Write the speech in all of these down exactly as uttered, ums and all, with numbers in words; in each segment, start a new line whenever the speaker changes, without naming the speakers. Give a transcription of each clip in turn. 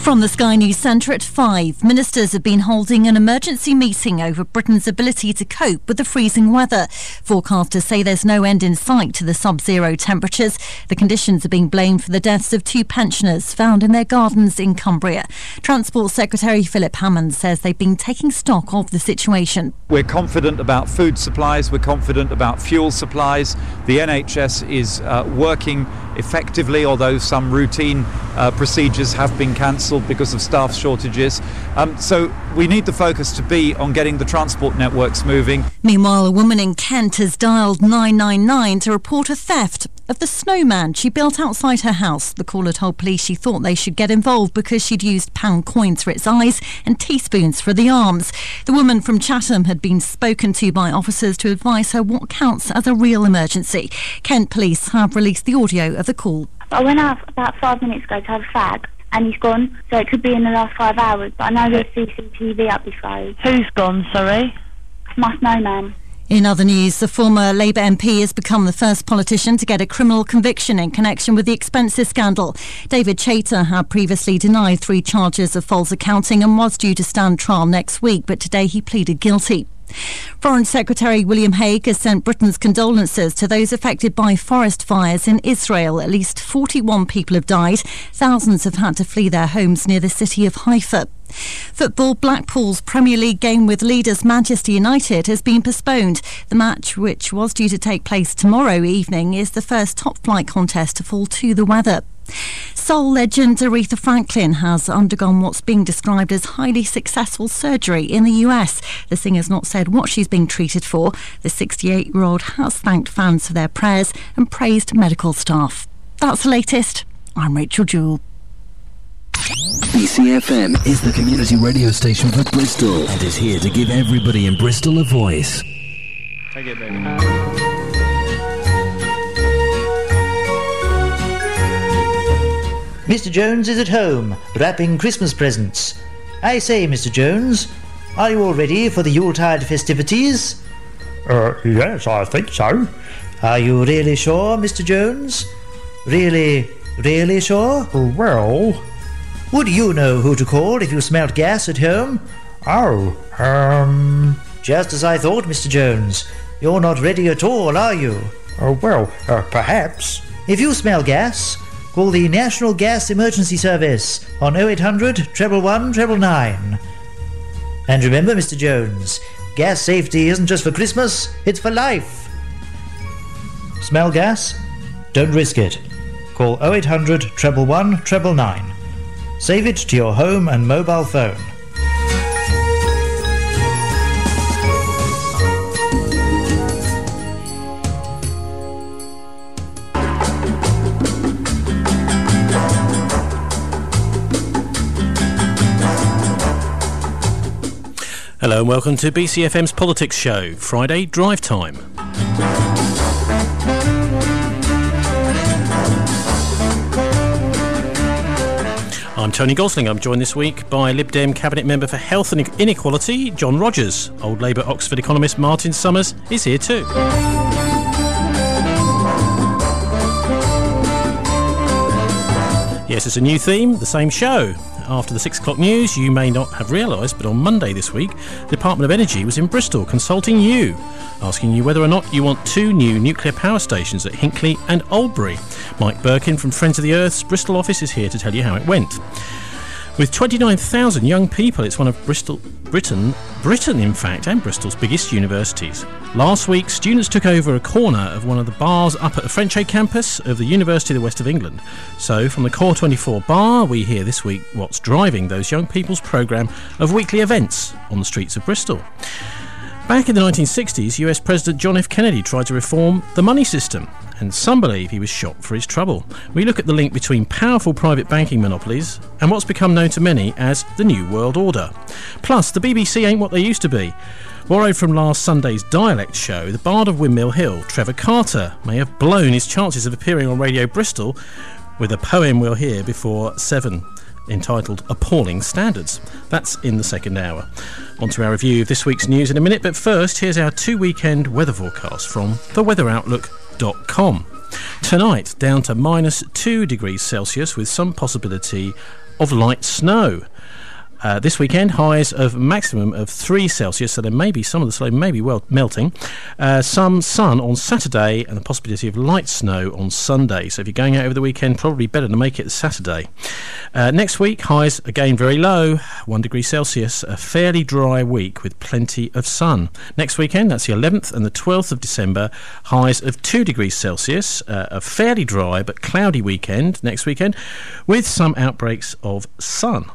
From the Sky News Centre at five, ministers have been holding an emergency meeting over Britain's ability to cope with the freezing weather. Forecasters say there's no end in sight to the sub-zero temperatures. The conditions are being blamed for the deaths of two pensioners found in their gardens in Cumbria. Transport Secretary Philip Hammond says they've been taking stock of the situation.
We're confident about food supplies, we're confident about fuel supplies. The N H S is uh, working effectively, although some routine uh, procedures have been cancelled because of staff shortages. Um, so we need the focus to be on getting the transport networks moving.
Meanwhile, a woman in Kent has dialled nine nine nine to report a theft of the snowman she built outside her house. The caller told police she thought they should get involved because she'd used pound coins for its eyes and teaspoons for the arms. The woman from Chatham had been spoken to by officers to advise her what counts as a real emergency. Kent police have released the audio of the call.
I went out about five minutes ago to have a fag and he's gone, so it could be in the last five hours, but I know there's C C T V up this road.
Who's gone, sorry?
My snowman.
In other news, the former Labour M P has become the first politician to get a criminal conviction in connection with the expenses scandal. David Chater had previously denied three charges of false accounting and was due to stand trial next week, but today he pleaded guilty. Foreign Secretary William Hague has sent Britain's condolences to those affected by forest fires in Israel. At least forty-one people have died. Thousands have had to flee their homes near the city of Haifa. Football, Blackpool's Premier League game with leaders Manchester United has been postponed. The match, which was due to take place tomorrow evening, is the first top-flight contest to fall to the weather. Soul legend Aretha Franklin has undergone what's being described as highly successful surgery in the U S. The singer's not said what she's being treated for. The sixty-eight-year-old has thanked fans for their prayers and praised medical staff. That's the latest. I'm Rachel Jewell.
B C F M is the community radio station for Bristol and is here to give everybody in Bristol a voice.
Take it, baby.
Mister Jones is at home, wrapping Christmas presents. I say, Mister Jones, are you all ready for the Yuletide festivities?
Uh, yes, I think so.
Are you really sure, Mister Jones? Really, really sure?
Well...
Would you know who to call if you smelt gas at home?
Oh, um...
Just as I thought, Mister Jones. You're not ready at all, are you?
Oh, well, uh, perhaps.
If you smell gas, call the National Gas Emergency Service on oh eight hundred, one one one, nine nine nine. And remember, Mister Jones, gas safety isn't just for Christmas, it's for life. Smell gas? Don't risk it. Call oh eight hundred, one one one, nine nine nine. Save it to your home and mobile phone.
Hello and welcome to B C F M's Politics Show, Friday Drive Time. I'm Tony Gosling. I'm joined this week by Lib Dem Cabinet Member for Health and Inequality, John Rogers. Old Labour Oxford economist Martin Summers is here too. Yes, it's a new theme, the same show. After the six o'clock news, you may not have realised, but on Monday this week, the Department of Energy was in Bristol consulting you, asking you whether or not you want two new nuclear power stations at Hinkley and Oldbury. Mike Birkin from Friends of the Earth's Bristol office is here to tell you how it went. With twenty-nine thousand young people, it's one of Bristol, Britain, Britain in fact, and Bristol's biggest universities. Last week, students took over a corner of one of the bars up at the Frenchay campus of the University of the West of England. So, from the Core twenty-four bar, we hear this week what's driving those young people's programme of weekly events on the streets of Bristol. Back in the nineteen sixties, U S President John F. Kennedy tried to reform the money system, and some believe he was shot for his trouble. We look at the link between powerful private banking monopolies and what's become known to many as the New World Order. Plus, the B B C ain't what they used to be. Borrowed from last Sunday's Dialect show, the Bard of Windmill Hill, Trevor Carter, may have blown his chances of appearing on Radio Bristol with a poem we'll hear before seven, entitled Appalling Standards. That's in the second hour. On to our review of this week's news in a minute, but first, here's our two-weekend weather forecast from the weather outlook dot com. Tonight, down to minus two degrees Celsius with some possibility of light snow. Uh, this weekend, highs of maximum of three Celsius, so there may be some of the snow may be well melting. Uh, some sun on Saturday and the possibility of light snow on Sunday. So if you're going out over the weekend, probably better to make it Saturday. Uh, next week, highs again very low, one degree Celsius, a fairly dry week with plenty of sun. Next weekend, that's the eleventh and the twelfth of December, highs of two degrees Celsius, uh, a fairly dry but cloudy weekend next weekend with some outbreaks of sun.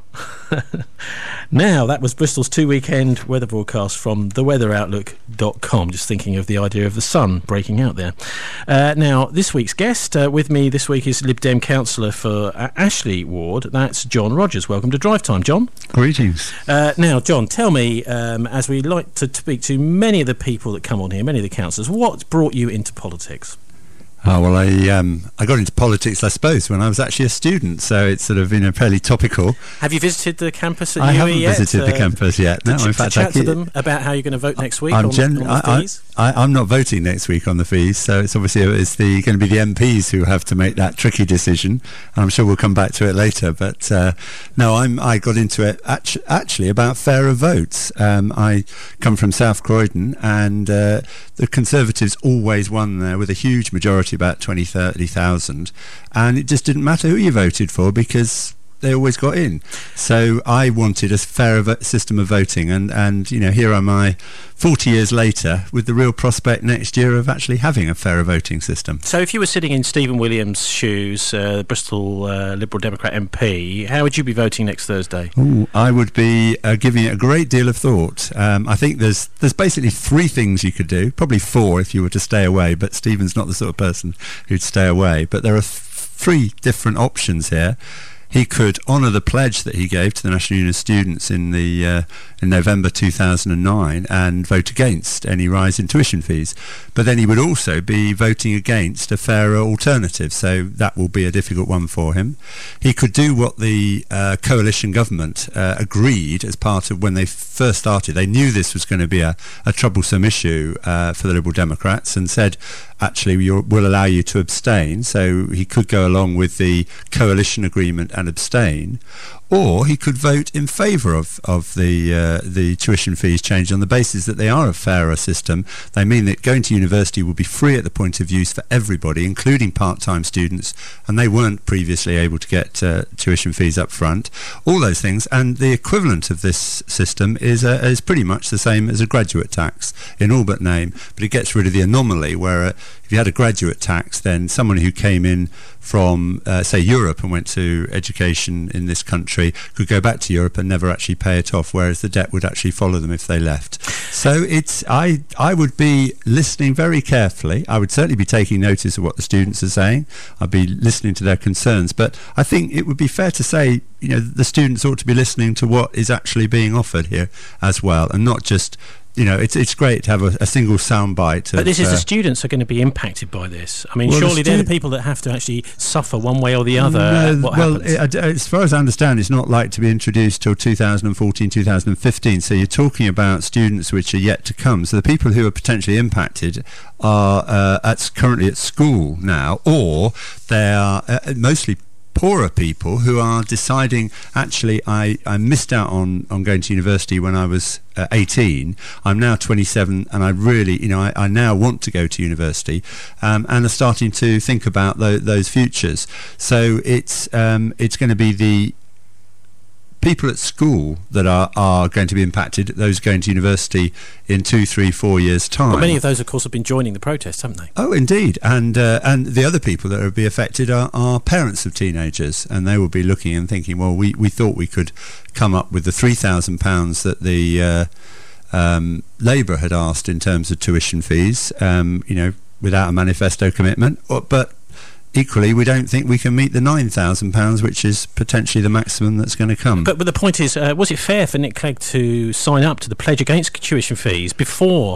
Now, that was Bristol's two-weekend weather broadcast from the weather outlook dot com. Just thinking of the idea of the sun breaking out there. Uh, now, this week's guest uh, with me this week is Lib Dem councillor for uh, Ashley Ward. That's John Rogers. Welcome to Drive Time, John.
Greetings.
Uh, now, John, tell me, um, as we like to speak to many of the people that come on here, many of the councillors, what brought you into politics?
Oh, well, I um, I got into politics, I suppose, when I was actually a student, so it's sort of, you know, fairly topical.
Have you visited the campus at
I
U E
haven't
yet?
visited the
uh,
campus yet. No,
to,
in
to
fact,
chat
I
to them about how you're going to vote next week
I'm
on,
gen-
on the
I,
fees?
I, I, I'm not voting next week on the fees, so it's obviously it's the going to be the M Ps who have to make that tricky decision. And I'm sure we'll come back to it later. But uh, no, I'm I got into it actu- actually about fairer votes. Um, I come from South Croydon, and uh, the Conservatives always won there with a huge majority, about twenty, thirty thousand, and it just didn't matter who you voted for because they always got in. So I wanted a fairer vo- system of voting, and, and you know, here am I forty years later with the real prospect next year of actually having a fairer voting system.
So if you were sitting in Stephen Williams' shoes, uh, Bristol uh, Liberal Democrat M P, how would you be voting next Thursday?
Ooh, I would be uh, giving it a great deal of thought. Um, I think there's there's basically three things you could do, probably four if you were to stay away, but Stephen's not the sort of person who'd stay away. But there are th- three different options here. He could honour the pledge that he gave to the National Union of Students in the uh, in November two thousand nine and vote against any rise in tuition fees. But then he would also be voting against a fairer alternative, so that will be a difficult one for him. He could do what the uh, coalition government uh, agreed as part of when they first started. They knew this was going to be a, a troublesome issue uh, for the Liberal Democrats and said, actually, we'll allow you to abstain. So he could go along with the coalition agreement and abstain, or he could vote in favour of, of the uh, the tuition fees change on the basis that they are a fairer system. They mean that going to university will be free at the point of use for everybody, including part-time students, and they weren't previously able to get uh, tuition fees up front. All those things, and the equivalent of this system is uh, is pretty much the same as a graduate tax in all but name, but it gets rid of the anomaly where uh, if you had a graduate tax, then someone who came in from, uh, say, Europe and went to education in this country could go back to Europe and never actually pay it off, whereas the debt would actually follow them if they left. So it's I I would be listening very carefully. I would certainly be taking notice of what the students are saying. I'd be listening to their concerns. But I think it would be fair to say, you know, the students ought to be listening to what is actually being offered here as well, and not just, you know, it's it's great to have a, a single soundbite.
But
of,
this is
uh,
the students are going to be impacted by this. I mean,
well,
surely
the stu-
they're the people that have to actually suffer one way or the other.
No,
what
well,
happens?
it, as far as I understand, it's not like to be introduced till two thousand fourteen, two thousand fifteen. So you're talking about students which are yet to come. So the people who are potentially impacted are uh, at, currently at school now, or they are uh, mostly poorer people who are deciding, actually, I, I missed out on, on going to university when I was uh, eighteen. I'm now twenty-seven, and I really, you know, I, I now want to go to university, um, and are starting to think about tho- those futures. So it's um, it's going to be the people at school that are, are going to be impacted, those going to university in two, three, four years' time.
Well, many of those, of course, have been joining the protests, haven't they?
Oh, indeed. And uh, and the other people that will be affected are, are parents of teenagers, and they will be looking and thinking, well, we, we thought we could come up with the three thousand pounds that the uh, um, Labour had asked in terms of tuition fees, um, you know, without a manifesto commitment, or, but equally, we don't think we can meet the nine thousand pounds, which is potentially the maximum that's going to come.
But, but the point is, uh, was it fair for Nick Clegg to sign up to the pledge against tuition fees before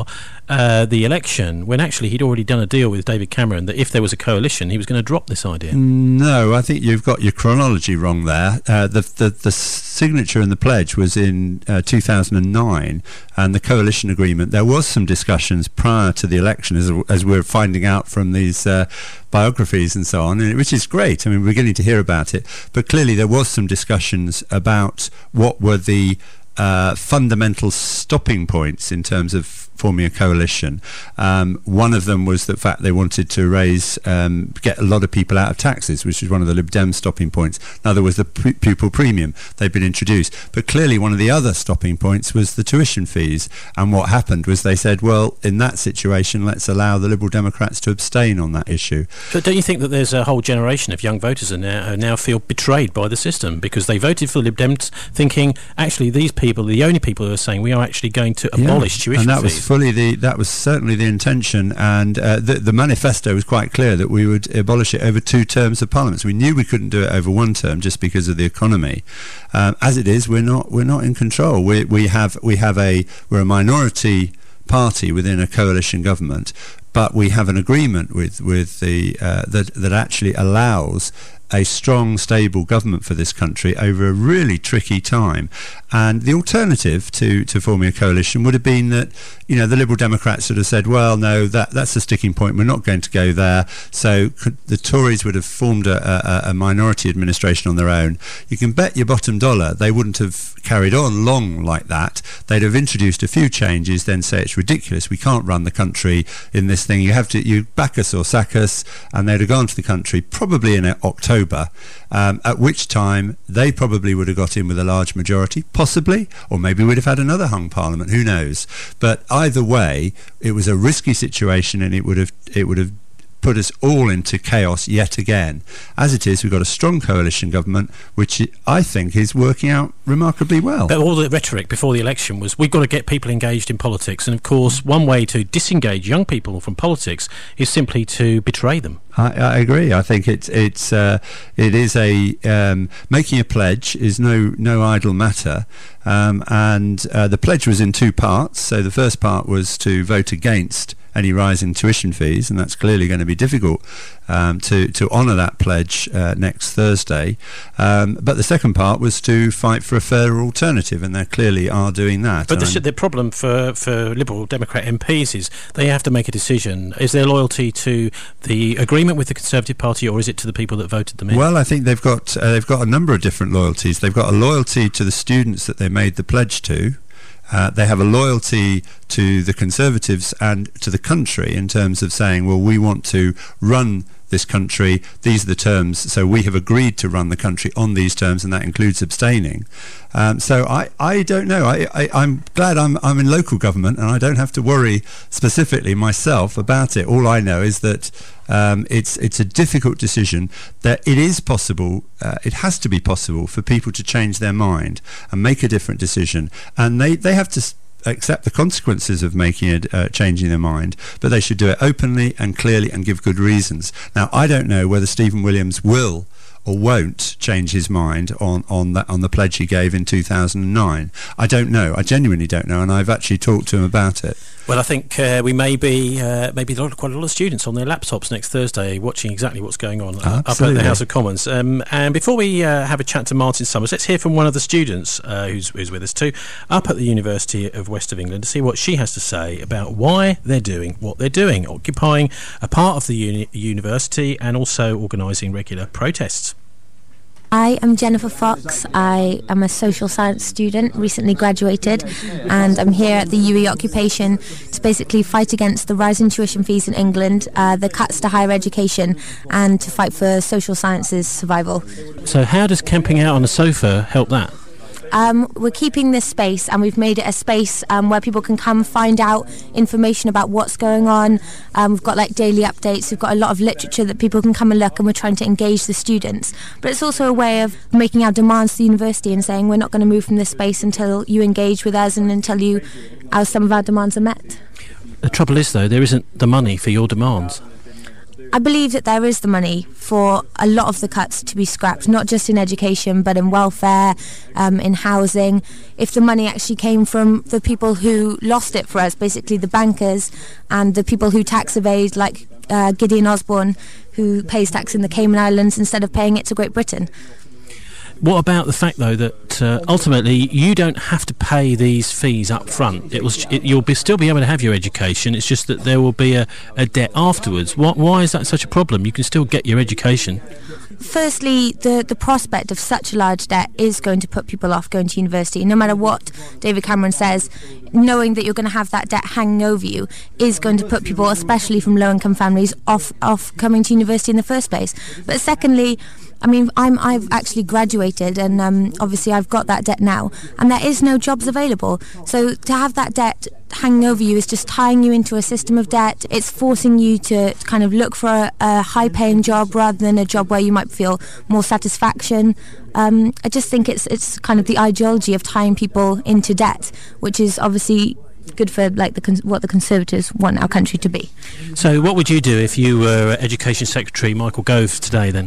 uh, the election when actually he'd already done a deal with David Cameron that if there was a coalition, he was going to drop this idea?
No, I think you've got your chronology wrong there. Uh, the, the the signature and the pledge was in uh, two thousand nine, and the coalition agreement. There was some discussions prior to the election, as as we're finding out from these uh, biographies and so on, which is great. I mean, we're beginning to hear about it, but clearly there was some discussions about what were the uh, fundamental stopping points in terms of forming a coalition. Um, one of them was the fact they wanted to raise, um, get a lot of people out of taxes, which was one of the Lib Dem stopping points. Now there was the p- pupil premium, they'd been introduced. But clearly one of the other stopping points was the tuition fees. And what happened was they said, well, in that situation, let's allow the Liberal Democrats to abstain on that issue.
But don't you think that there's a whole generation of young voters who now, who now feel betrayed by the system because they voted for the Lib Dems thinking, actually, these people are the only people who are saying we are actually going to abolish
yeah.
tuition
and that
fees.
Was fully the that was certainly the intention, and uh, the, the manifesto was quite clear that we would abolish it over two terms of Parliament. So we knew we couldn't do it over one term just because of the economy. Um, as it is, we're not we're not in control. We we have we have a we're a minority party within a coalition government, but we have an agreement with with the uh, that that actually allows a strong, stable government for this country over a really tricky time. And the alternative to, to forming a coalition would have been that, you know, the Liberal Democrats would have said, well, no, that that's the sticking point. We're not going to go there. So could, the Tories would have formed a, a, a minority administration on their own. You can bet your bottom dollar they wouldn't have carried on long like that. They'd have introduced a few changes, then say it's ridiculous. We can't run the country in this thing. You have to, you back us or sack us. And they'd have gone to the country probably in October, um, at which time they probably would have got in with a large majority, possibly, or maybe we'd have had another hung parliament, who knows. But either way, it was a risky situation, and it would have it would have put us all into chaos yet again. As it is, we've got a strong coalition government, which I think is working out remarkably well.
But all the rhetoric before the election was we've got to get people engaged in politics, and of course one way to disengage young people from politics is simply to betray them.
I, I agree. I think it's it's uh, it is a um, making a pledge is no no idle matter, um, and uh, the pledge was in two parts. So the first part was to vote against any rise in tuition fees, and that's clearly going to be difficult um, to to honour that pledge uh, next Thursday. Um, but the second part was to fight for a fairer alternative, and they clearly are doing that.
But the, the problem for, for Liberal Democrat M Ps is they have to make a decision. Is their loyalty to the agreement with the Conservative Party, or is it to the people that voted them in?
Well, I think they've got uh, they've got a number of different loyalties. They've got a loyalty to the students that they made the pledge to. Uh, they have a loyalty to the Conservatives and to the country in terms of saying, well, we want to run this country, these are the terms, so we have agreed to run the country on these terms, and that includes abstaining. Um, so I, I don't know. I, I, I'm glad I'm, I'm in local government, and I don't have to worry specifically myself about it. All I know is that um, it's it's a difficult decision, that it is possible, uh, it has to be possible for people to change their mind and make a different decision, and they, they have to s- accept the consequences of making it, uh, changing their mind, but they should do it openly and clearly and give good reasons. Now, I don't know whether Stephen Williams will or won't change his mind on on that on the pledge he gave in two thousand nine. I don't know. I genuinely don't know, and I've actually talked to him about it.
Well, I think uh, we may be uh, maybe quite a lot of students on their laptops next Thursday watching exactly what's going on uh, up at the House of Commons. Um, and before we uh, have a chat to Martin Summers, let's hear from one of the students uh, who's, who's with us too, up at the University of West of England, to see what she has to say about why they're doing what they're doing, occupying a part of the uni- university and also organising regular protests.
I am Jennifer Fox. I am a social science student, recently graduated, and I'm here at the U E Occupation to basically fight against the rise in tuition fees in England, uh, the cuts to higher education, and to fight for social sciences survival.
So how does camping out on a sofa help that?
Um, we're keeping this space, and we've made it a space um, where people can come find out information about what's going on. Um, we've got like daily updates. We've got a lot of literature that people can come and look, and we're trying to engage the students. But it's also a way of making our demands to the university and saying we're not going to move from this space until you engage with us and until you, uh, some of our demands are met.
The trouble is, though, there isn't the money for your demands.
I believe that there is the money for a lot of the cuts to be scrapped, not just in education, but in welfare, um, in housing. If the money actually came from the people who lost it for us, basically the bankers and the people who tax evade, like uh, Gideon Osborne, who pays tax in the Cayman Islands instead of paying it to Great Britain.
What about the fact, though, that uh, ultimately you don't have to pay these fees up front? It was, it, you'll be, still be able to have your education. It's just that there will be a, a debt afterwards. What, why is that such a problem? You can still get your education.
Firstly, the, the prospect of such a large debt is going to put people off going to university. No matter what David Cameron says, knowing that you're going to have that debt hanging over you is going to put people, especially from low-income families, off, off coming to university in the first place. But secondly, I mean, I'm, I've actually graduated and um, obviously I've got that debt now and there is no jobs available. So to have that debt hanging over you is just tying you into a system of debt. It's forcing you to kind of look for a, a high-paying job rather than a job where you might feel more satisfaction. Um, I just think it's it's kind of the ideology of tying people into debt, which is obviously good for like the con- what the Conservatives want our country to be.
So what would you do if you were Education Secretary Michael Gove today then?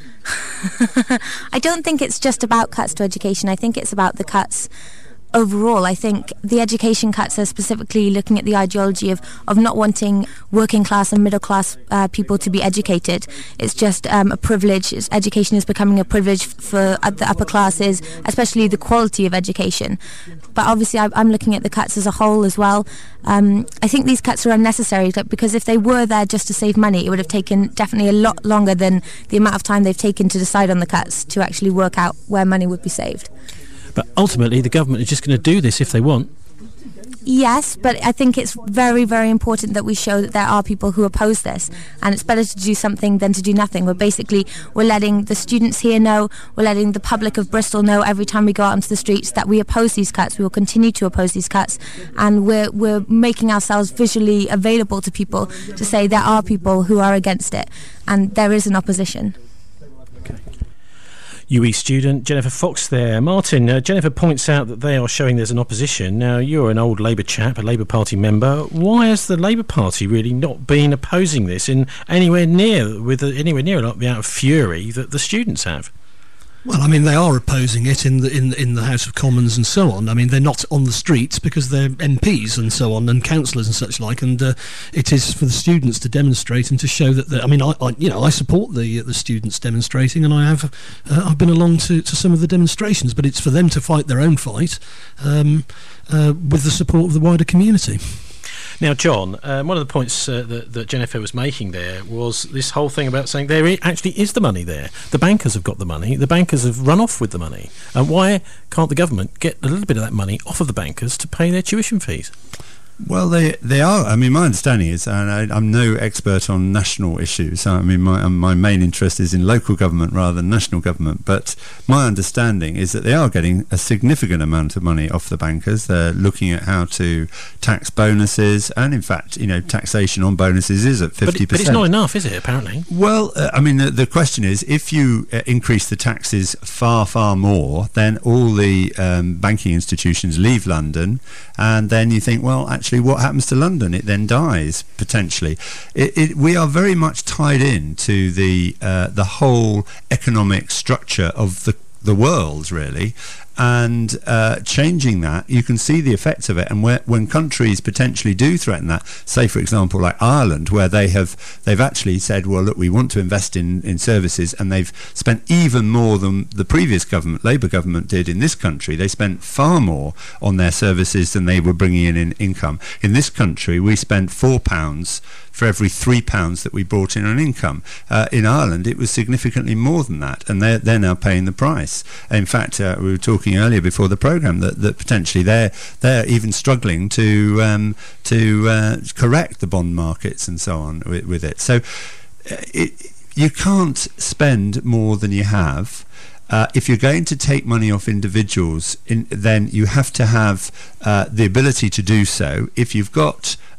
I don't think it's just about cuts to education. I think it's about the cuts overall. I think the education cuts are specifically looking at the ideology of, of not wanting working class and middle class uh, people to be educated. It's just um, a privilege. It's, education is becoming a privilege for uh, the upper classes, especially the quality of education. But obviously I, I'm looking at the cuts as a whole as well. Um, I think these cuts are unnecessary because if they were there just to save money, it would have taken definitely a lot longer than the amount of time they've taken to decide on the cuts to actually work out where money would be saved.
But ultimately, the government is just going to do this if they want.
Yes, but I think it's very, very important that we show that there are people who oppose this, and it's better to do something than to do nothing. We're basically, we're letting the students here know, we're letting the public of Bristol know every time we go out onto the streets that we oppose these cuts. We will continue to oppose these cuts, and we're we're making ourselves visually available to people to say there are people who are against it, and there is an opposition.
U E student Jennifer Fox there. Martin, uh, Jennifer points out that they are showing there's an opposition. Now, you're an old Labour chap, a Labour Party member. Why has the Labour Party really not been opposing this in anywhere near with the, anywhere near the amount of fury that the students have?
Well, I mean, they are opposing it in the in in the House of Commons and so on. I mean, they're not on the streets because they're M Ps and so on, and councillors and such like. And uh, it is for the students to demonstrate and to show that. I mean, I, I you know I support the the students demonstrating, and I have uh, I've been along to, to some of the demonstrations. But it's for them to fight their own fight um, uh, with the support of the wider community.
Now, John, um, one of the points uh, that, that Jennifer was making there was this whole thing about saying there actually is the money there. The bankers have got the money. The bankers have run off with the money. And why can't the government get a little bit of that money off of the bankers to pay their tuition fees?
Well, they they are. I mean, my understanding is, and I, I'm no expert on national issues. I mean, my my main interest is in local government rather than national government. But my understanding is that they are getting a significant amount of money off the bankers. They're looking at how to tax bonuses, and in fact, you know, taxation on bonuses is at fifty percent.
But, it, but it's not enough, is it? Apparently.
Well, uh, I mean, the, the question is, if you uh, increase the taxes far, far more, then all the um, banking institutions leave London, and then you think, well, actually. What happens to London? It then dies potentially. It, it, we are very much tied in to the uh, the whole economic structure of the the world, really. And uh, changing that, you can see the effects of it. And where, when countries potentially do threaten that, say for example like Ireland, where they have they've actually said, well, look, we want to invest in, in services, and they've spent even more than the previous government, Labour government, did in this country. They spent far more on their services than they were bringing in in income. In this country, we spent four pounds for every three pounds that we brought in on income. Uh, in Ireland, it was significantly more than that, and they're, they're now paying the price. In fact, uh, we were talking earlier before the programme that, that potentially they're they're even struggling to um, to uh, correct the bond markets and so on with, with it. So uh, it, you can't spend more than you have. Uh, if you're going to take money off individuals, in, then you have to have uh, the ability to do so. If you've got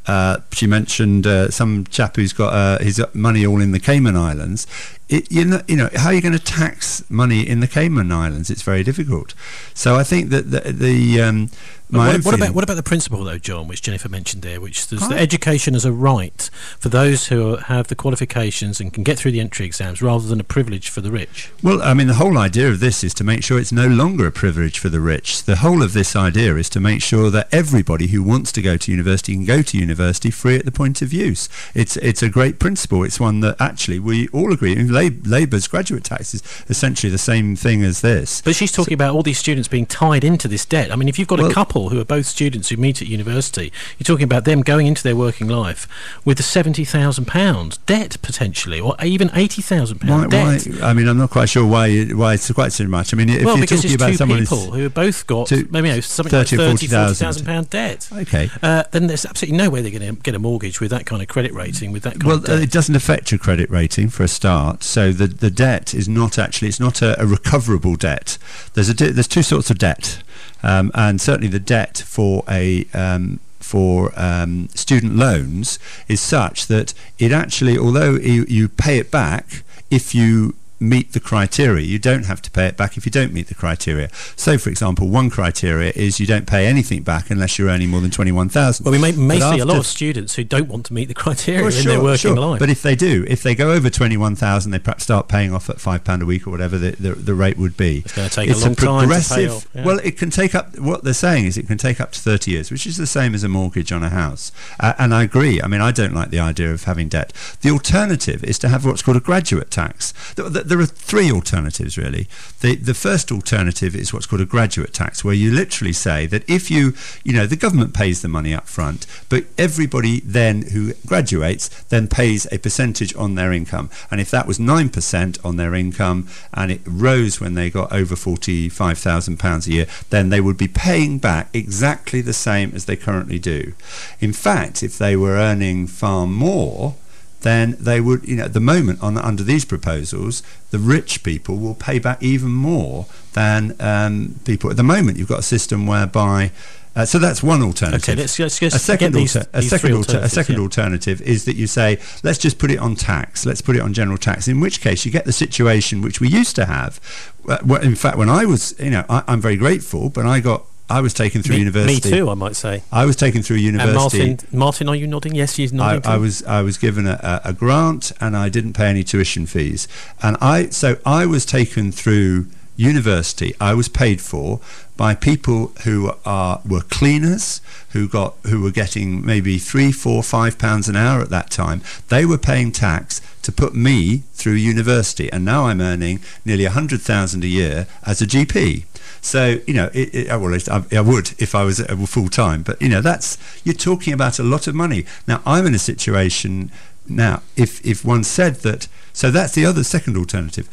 uh, she mentioned uh, some chap who's got uh, his money all in the Cayman Islands. It, you know, you know, how are you going to tax money in the Cayman Islands? It's very difficult. So I think that the, the um, my
what, what about what about the principle though, John, which Jennifer mentioned there, which is
Right.
that education as a right for those who have the qualifications and can get through the entry exams, rather than a privilege for the rich.
Well, I mean, the whole idea of this is to make sure it's no longer a privilege for the rich. The whole of this idea is to make sure that everybody who wants to go to university can go to university free at the point of use. It's it's a great principle. It's one that actually we all agree. I mean, Lab- Labour's graduate tax is essentially the same thing as this.
But she's talking so, about all these students being tied into this debt. I mean, if you've got
well,
a couple who are both students who meet at university, you're talking about them going into their working life with a seventy thousand pounds debt potentially, or even eighty thousand pounds debt.
Why, I mean, I'm not quite sure why why it's quite so much. I mean, if
well,
you're
because
talking
it's
about
two
someone
people who have both got
two,
maybe you know, something
thirty
like
or
thirty, forty thousand pound debt.
Okay,
uh, then there's absolutely no way they're going to get a mortgage with that kind of credit rating, with that kind
well,
of debt.
Uh, it doesn't affect your credit rating for a start. So the the debt is not actually it's not a, a recoverable debt. There's a de- there's two sorts of debt, um, and certainly the debt for a um, for um, student loans is such that it actually, although you, you pay it back if you meet the criteria, you don't have to pay it back if you don't meet the criteria. So, for example, one criteria is you don't pay anything back unless you're earning more than twenty-one thousand.
Well, we may, may see a lot of students who don't want to meet the criteria
well,
in
sure,
their working
sure.
life.
But if they do, if they go over twenty-one thousand, they perhaps start paying off at five pound a week or whatever the, the, the rate would be.
It's going to take
it's
a long
a progressive,
time to pay off. Yeah.
Well, it can take up, what they're saying is it can take up to thirty years, which is the same as a mortgage on a house. Uh, and I agree. I mean, I don't like the idea of having debt. The alternative is to have what's called a graduate tax. There, there are three alternatives. alternatives really. The the first alternative is what's called a graduate tax, where you literally say that if you, you know, the government pays the money up front, but everybody then who graduates then pays a percentage on their income. And if that was nine percent on their income and it rose when they got over forty-five thousand pounds a year, then they would be paying back exactly the same as they currently do. In fact, if they were earning far more, then they would, you know, at the moment on under these proposals, the rich people will pay back even more than um, people. At the moment, you've got a system whereby. Uh, so that's one alternative.
Okay, let's, let's just
a second,
these,
alter- a
these
second, alter- a second
yeah.
alternative is that you say, let's just put it on tax. Let's put it on general tax. In which case, you get the situation which we used to have. Uh, well, in fact, when I was, you know, I, I'm very grateful, but I got. I was taken through
me,
university.
Me too, I might say.
I was taken through university.
And Martin, Martin, are you nodding? Yes, he's nodding.
I, I was. I was given a, a grant, and I didn't pay any tuition fees. And I, so I was taken through university. I was paid for by people who are were cleaners, who got who were getting maybe three, four, five pounds an hour at that time. They were paying tax to put me through university, and now I'm earning nearly a hundred thousand a year as a G P. So, you know, it, it, well, I, I would if I was full time, but, you know, that's, you're talking about a lot of money. Now, I'm in a situation now, if, if one said that, so that's the other second alternative.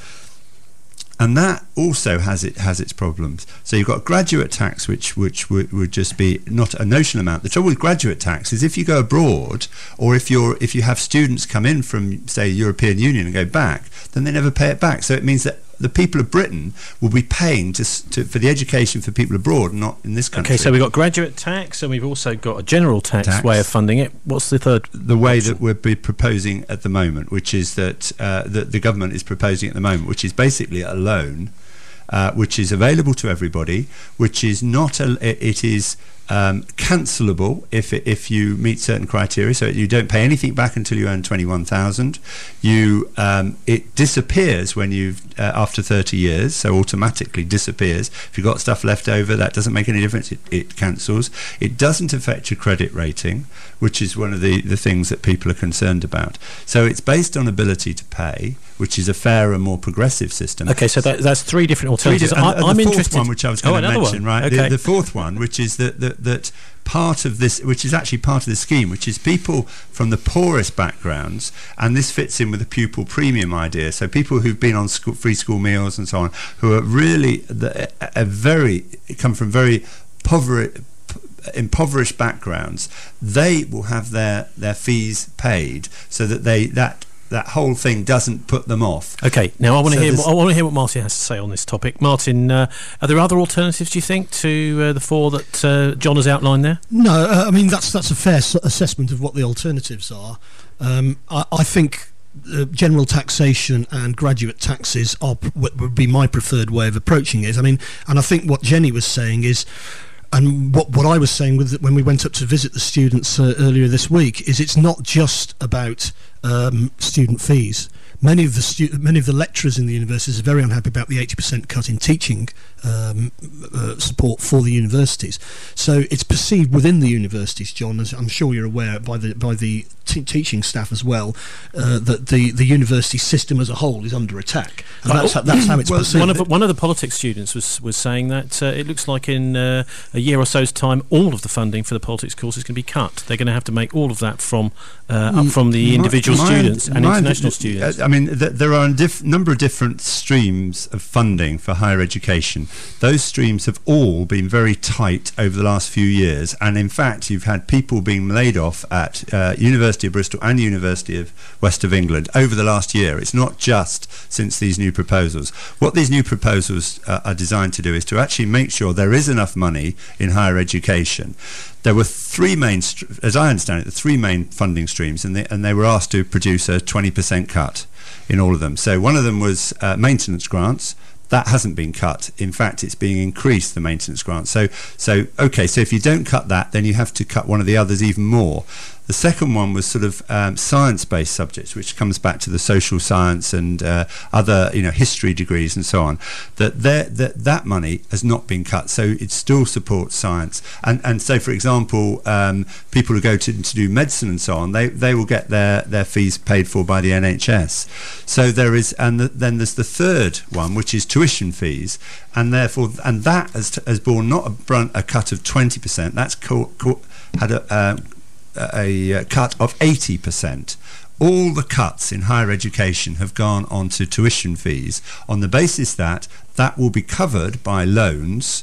And that also has it has its problems. So you've got graduate tax, which which would, would just be not a notional amount. The trouble with graduate tax is if you go abroad, or if you're if you have students come in from, say, European Union and go back, then they never pay it back. So it means that the people of Britain will be paying to, to for the education for people abroad, not in this country.
Okay, so we've got graduate tax, and we've also got a general tax, tax. way of funding it. What's the third?
The way
option?
that we're be proposing at the moment, which is that uh, that the government is proposing at the moment, which is basically a loan, uh, which is available to everybody, which is not a, it is um, cancelable if it, if you meet certain criteria. So you don't pay anything back until you earn twenty-one thousand. You um, it disappears when you've uh, after thirty years, so automatically disappears. If you've got stuff left over, that doesn't make any difference. It, it cancels. It doesn't affect your credit rating, which is one of the, the things that people are concerned about. So it's based on ability to pay, which is a fairer, more progressive system.
Okay, so that, that's three different alternatives.
Three di- and,
I,
and
I'm
the fourth
interested.
one, which I was going
oh,
to mention,
one.
right?
Okay.
The, the fourth one, which is that that that part of this, which is actually part of the scheme, which is people from the poorest backgrounds, and this fits in with the pupil premium idea. So people who've been on school, free school meals and so on, who are really the, a, a very come from very poverty. impoverished backgrounds, they will have their their fees paid, so that they that that whole thing doesn't put them off.
Okay, now I want to
So
hear.
there's-
I want to hear what Martin has to say on this topic. Martin, uh, are there other alternatives, do you think, to uh, the four that uh, John has outlined there?
No, uh, I mean that's that's a fair s- assessment of what the alternatives are. Um, I, I think uh, general taxation and graduate taxes are pr- would would be my preferred way of approaching it. I mean, and I think what Jenny was saying is, and what what I was saying with when we went up to visit the students uh, earlier this week, is it's not just about um, student fees. Many of the stu- many of the lecturers in the universities are very unhappy about the eighty percent cut in teaching um, uh, support for the universities. So it's perceived within the universities, John, as I'm sure you're aware, by the by the t- teaching staff as well, uh, that the, the university system as a whole is under attack. And that's, how, that's how it's
Well,
perceived.
One of, one of the politics students was, was saying that uh, it looks like in uh, a year or so's time, all of the funding for the politics courses can be cut. They're going to have to make all of that from uh, up from the individual
My- my-
students and
my-
international
uh,
students.
I mean, th- there are a diff- number of different streams of funding for higher education. Those streams have all been very tight over the last few years, and in fact, you've had people being laid off at uh, University of Bristol and University of West of England over the last year. It's not just since these new proposals. What these new proposals uh, are designed to do is to actually make sure there is enough money in higher education. There were three main, str- as I understand it, the three main funding streams, and they, and they were asked to produce a twenty percent cut in all of them. So one of them was uh, maintenance grants. That hasn't been cut. In fact, it's being increased, the maintenance grant. So, so okay, so if you don't cut that, then you have to cut one of the others even more. The second one was sort of um, science-based subjects, which comes back to the social science and uh, other, you know, history degrees and so on. That that that money has not been cut, so it still supports science. And and so, for example, um, people who go to, to do medicine and so on, they they will get their their fees paid for by the N H S. So there is, and the, then there's the third one, which is tuition fees, and therefore, and that has has borne not a brunt a cut of twenty percent. That's co- co- had a uh, a uh, cut of eighty percent. All the cuts in higher education have gone on to tuition fees on the basis that that will be covered by loans,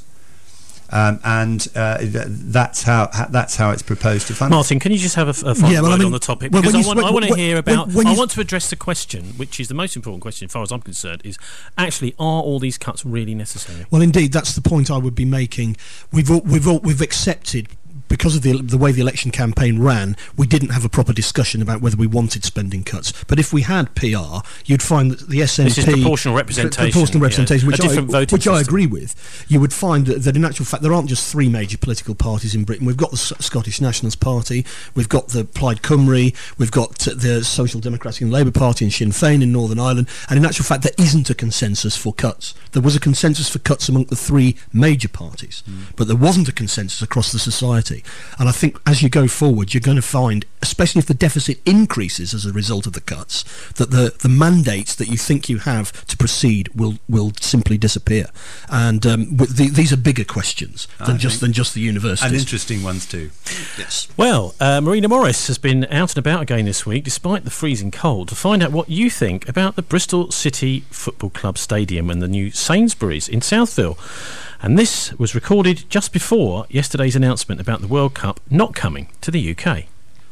um, and uh, th- that's how ha- that's how it's proposed to fund.
Martin, can you just have a, f- a final
Yeah, well,
word
I mean,
on the topic?
well,
Because
when
I
you-
want,
when-
I want to
when-
hear
when-
about.
when
I
you-
want to address the question, which is the most important question, as far as I'm concerned, is actually are all these cuts really necessary?
Well, indeed, that's the point I would be making. We've all, we've all, we've accepted, because of the the way the election campaign ran, we didn't have a proper discussion about whether we wanted spending cuts. But if we had P R, you'd find that the S N P...
This is proportional representation,
Proportional
yeah.
representation,
A
which, I,
different voting
which I
system.
agree with. You would find that, that in actual fact there aren't just three major political parties in Britain. We've got the S- Scottish Nationalist Party, we've got the Plaid Cymru, we've got uh, the Social Democratic and Labour Party and Sinn Féin in Northern Ireland, and in actual fact there isn't a consensus for cuts. There was a consensus for cuts among the three major parties, mm. but there wasn't a consensus across the society. And I think as you go forward, you're going to find, especially if the deficit increases as a result of the cuts, that the, the mandates that you think you have to proceed will will simply disappear. And um, with the, these are bigger questions than
I
just
think.
than just the universities.
And interesting ones too.
Yes.
Well, uh, Marina Morris has been out and about again this week, despite the freezing cold, to find out what you think about the Bristol City Football Club Stadium and the new Sainsbury's in Southville. And this was recorded just before yesterday's announcement about the World Cup not coming to the U K.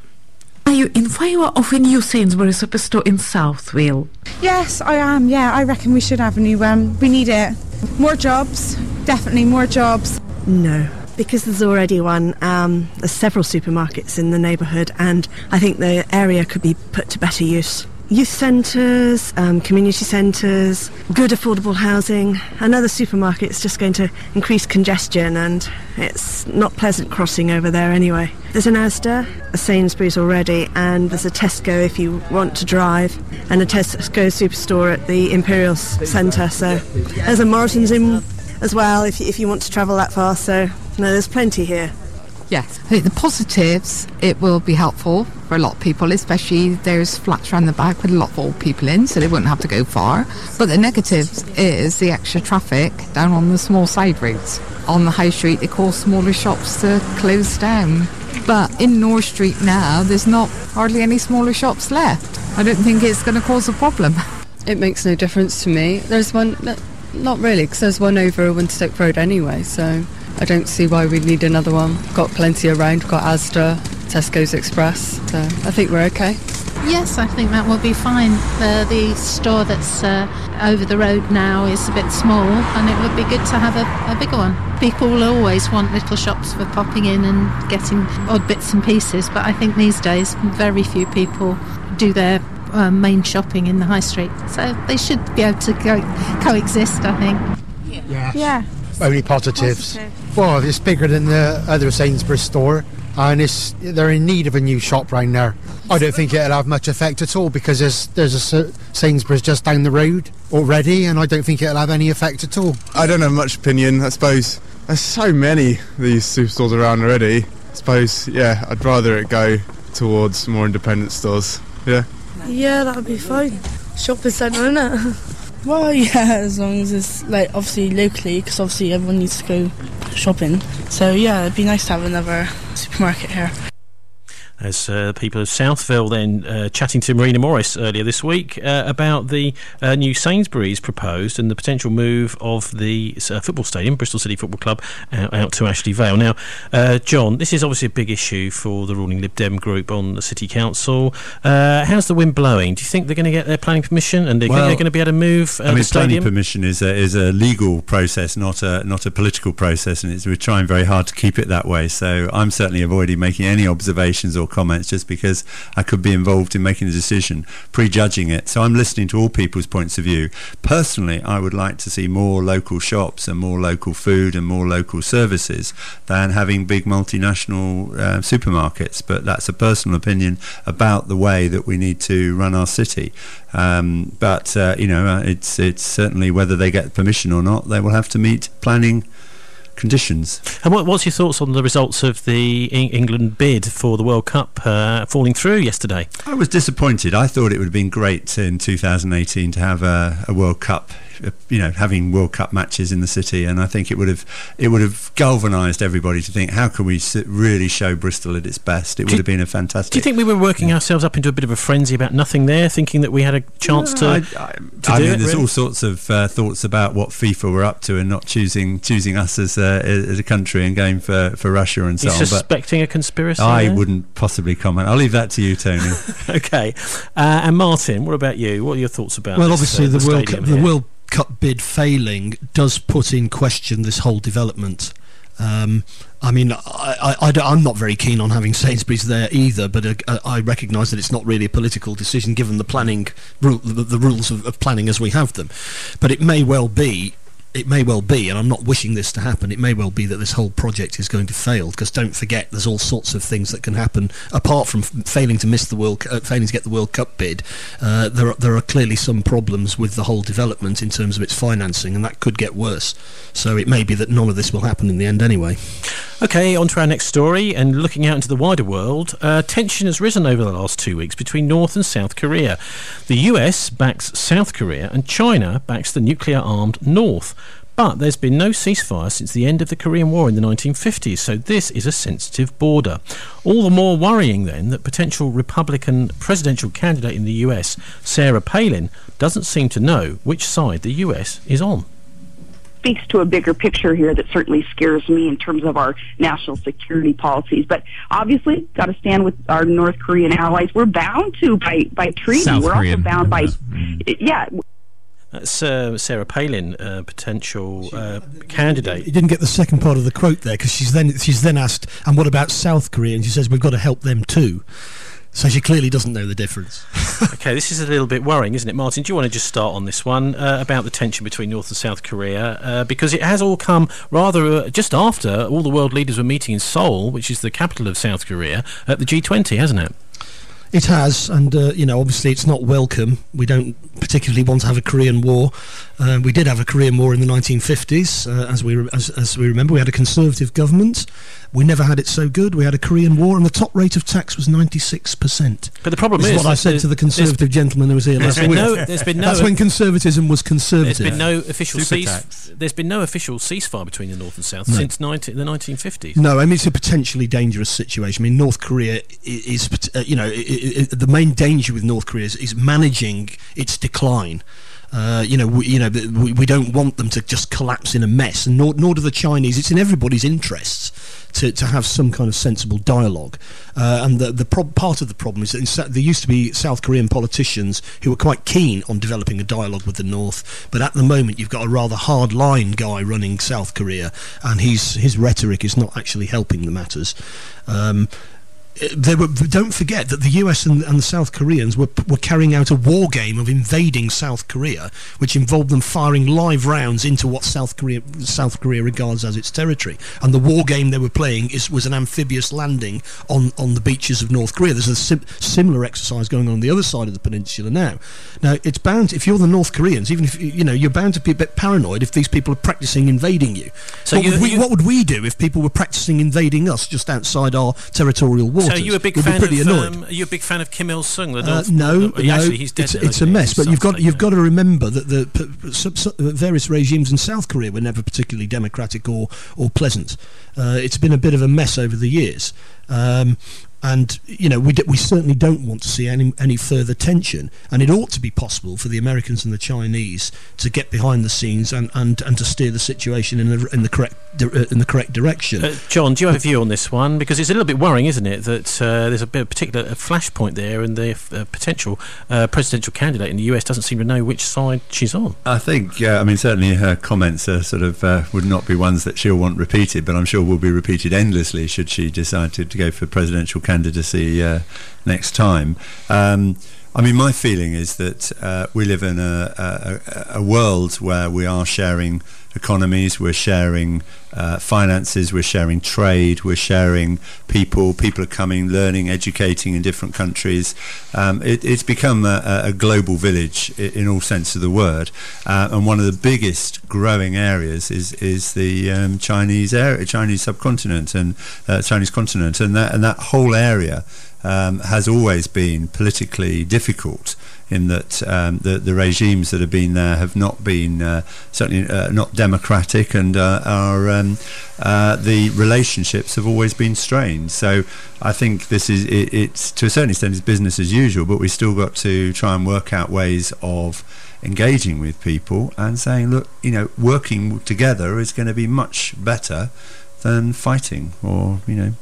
Are you in favour of a new Sainsbury's Bristol in Southville?
Yes, I am. Yeah, I reckon we should have a new one. We need it. More jobs. Definitely more jobs.
No, because there's already one. Um, there's several supermarkets in the neighbourhood, and I think the area could be put to better use. Youth centres, um, community centres, good affordable housing. Another supermarket is just going to increase congestion, and it's not pleasant crossing over there anyway. There's an Asda, a Sainsbury's already, and there's a Tesco if you want to drive, and a Tesco superstore at the Imperial S- Centre. So there's a Morrison's in as well if you, if you want to travel that far. So no, there's plenty here.
Yes, I think the positives, it will be helpful for a lot of people, especially there's flats around the back with a lot of old people in, so they wouldn't have to go far. But the negatives is the extra traffic down on the small side roads. On the high street, they call smaller shops to close down. But in North Street now, there's not hardly any smaller shops left. I don't think it's going to cause a problem.
It makes no difference to me. There's one, not really, because there's one over Winstoke Road anyway, so I don't see why we need another one. Got plenty around, got Asda, Tesco's Express, so I think we're okay.
Yes, I think that will be fine. The, the store that's uh, over the road now is a bit small, and it would be good to have a, a bigger one. People will always want little shops for popping in and getting odd bits and pieces, but I think these days very few people do their uh, main shopping in the high street, so they should be able to go, coexist, I think.
Yeah.
Yeah.
Only positives.
Positive.
Well, it's bigger than the other Sainsbury's store, and it's they're in need of a new shop round there. I don't think it'll have much effect at all because there's there's a Sainsbury's just down the road already, and I don't think it'll have any effect at all.
I don't have much opinion. I suppose there's so many of these superstores around already. I suppose, yeah, I'd rather it go towards more independent stores. Yeah.
Yeah, that would be fine. Shopping centre, innit? Well, yeah, as long as it's like obviously locally, because obviously everyone needs to go shopping. So yeah, it'd be nice to have another supermarket here.
As uh, people of Southville then uh, chatting to Marina Morris earlier this week uh, about the uh, new Sainsbury's proposed and the potential move of the uh, football stadium, Bristol City Football Club, out, out to Ashley Vale. Now, uh, John, this is obviously a big issue for the ruling Lib Dem group on the City Council. Uh, how's the wind blowing? Do you think they're going to get their planning permission and they
well,
think they're going to be able to move uh,
I mean,
the stadium?
planning permission is a, is a legal process, not a not a political process, and it's, we're trying very hard to keep it that way. So I'm certainly avoiding making any observations or comments just because I could be involved in making a decision, prejudging it. So I'm listening to all people's points of view. Personally, I would like to see more local shops and more local food and more local services than having big multinational uh, supermarkets. But that's a personal opinion about the way that we need to run our city. Um, but uh, you know, uh, it's it's certainly whether they get permission or not, they will have to meet planning conditions.
And what, what's your thoughts on the results of the Eng- England bid for the World Cup uh, falling through yesterday?
I was disappointed. I thought it would have been great in two thousand eighteen to have a, a World Cup, you know, having World Cup matches in the city, and I think it would have it would have galvanised everybody to think, how can we really show Bristol at its best? It would have been a fantastic.
Do you think we were working yeah. ourselves up into a bit of a frenzy about nothing there, thinking that we had a chance to,
I, I,
to
I
do
mean,
it?
There's
really?
all sorts of uh, thoughts about what FIFA were up to and not choosing choosing us as a, as a country and going for, for Russia and so
You're
on.
suspecting
but
a conspiracy?
I
there?
wouldn't possibly comment. I'll leave that to you, Tony.
Okay. Uh, and Martin, what about you? What are your thoughts about
well,
this,
obviously
uh, the,
the, World
stadium
Cup, the
here?
World Cup bid failing does put in question this whole development. Um, I mean, I, I, I I'm not very keen on having Sainsbury's there either, but uh, I recognise that it's not really a political decision given the planning, ru- the, the rules of, of planning as we have them. But it may well be It may well be, and I'm not wishing this to happen, it may well be that this whole project is going to fail, because don't forget there's all sorts of things that can happen apart from f- failing to miss the World uh, failing to get the World Cup bid. Uh, there are, there are clearly some problems with the whole development in terms of its financing, and that could get worse. So it may be that none of this will happen in the end anyway.
Okay, on to our next story, and looking out into the wider world, uh, tension has risen over the last two weeks between North and South Korea. The U S backs South Korea and China backs the nuclear-armed North. But there's been no ceasefire since the end of the Korean War in the nineteen fifties, so this is a sensitive border. All the more worrying, then, that potential Republican presidential candidate in the U S, Sarah Palin, doesn't seem to know which side the U S is on.
Speaks to a bigger picture here that certainly scares me in terms of our national security policies. But obviously, got to stand with our North Korean allies. We're bound to by, by treaty.
South
We're
Korean.
also bound by, yeah.
That's uh, Sarah Palin, uh, potential uh, candidate.
You didn't get the second part of the quote there, because she's then she's then asked, and what about South Korea? And she says, we've got to help them too. So she clearly doesn't know the difference.
Okay, this is a little bit worrying, isn't it, Martin? Do you want to just start on this one uh, about the tension between North and South Korea? Uh, because it has all come rather uh, just after all the world leaders were meeting in Seoul, which is the capital of South Korea, at the G twenty, hasn't it?
It has, and uh, you know, obviously it's not welcome. We don't particularly want to have a Korean War. Uh, we did have a Korean War in the nineteen fifties, uh, as we re- as, as we remember. We had a Conservative government. We never had it so good. We had a Korean War, and the top rate of tax was ninety-six percent.
But the problem
this
is,
is what I said to the Conservative gentleman who was here last week.
No, there's been no.
That's when Conservatism was Conservative.
There's been no official
Super
cease.
tax.
There's been no official ceasefire between the North and South
No.
since nineteen, the nineteen fifties.
No, I mean it's a potentially dangerous situation. I mean North Korea is, is uh, you know, i i i the main danger with North Korea is, is managing its decline. Uh, you know, we, you know, we, we don't want them to just collapse in a mess, and nor, nor do the Chinese. It's in everybody's interests to, to have some kind of sensible dialogue. Uh, and the, the pro- part of the problem is that in Sa- there used to be South Korean politicians who were quite keen on developing a dialogue with the North, but at the moment you've got a rather hard-line guy running South Korea, and he's, his rhetoric is not actually helping the matters. Um, They were, don't forget that the U S and, and the South Koreans were, were carrying out a war game of invading South Korea, which involved them firing live rounds into what South Korea South Korea regards as its territory. And the war game they were playing is, was an amphibious landing on, on the beaches of North Korea. There's a sim- similar exercise going on on the other side of the peninsula now. Now, it's bound, if you're the North Koreans, even if, you know, you're bound to be a bit paranoid if these people are practicing invading you. So what, you, would we, you, what would we do if people were practicing invading us just outside our territorial waters?
So are you a big
We'd
fan
of
um, are you a big fan of Kim Il Sung? The North,
uh, no,
the,
no,
actually, he's dead
it's,
now,
it's a
he?
mess.
He's
But you've got
like
you've got to remember that the p- sub, sub, various regimes in South Korea were never particularly democratic or or pleasant. Uh, it's been a bit of a mess over the years. Um, And, you know, we, d- we certainly don't want to see any, any further tension. And it ought to be possible for the Americans and the Chinese to get behind the scenes and, and, and to steer the situation in the, in the correct di- in the correct direction.
Uh, John, do you have a view on this one? Because it's a little bit worrying, isn't it, that uh, there's a bit of particular a flashpoint there, and the uh, potential uh, presidential candidate in the U S doesn't seem to know which side she's on.
I think, uh, I mean, certainly her comments are sort of uh, would not be ones that she'll want repeated, but I'm sure will be repeated endlessly should she decide to, to go for presidential candidacy uh, next time. Um, I mean, my feeling is that uh, we live in a, a, a world where we are sharing economies, we're sharing uh, finances, we're sharing trade, we're sharing people, people are coming, learning, educating in different countries. Um, it, it's become a, a global village in all sense of the word, uh, and one of the biggest growing areas is is the um, Chinese area, Chinese subcontinent and uh, Chinese continent, and that and that whole area um, has always been politically difficult, in that um, the, the regimes that have been there have not been uh, certainly uh, not democratic, and uh, are um, uh, the relationships have always been strained. So I think this is it, it's to a certain extent it's business as usual, but we've still got to try and work out ways of engaging with people and saying, look, you know, working together is going to be much better than fighting, or you know.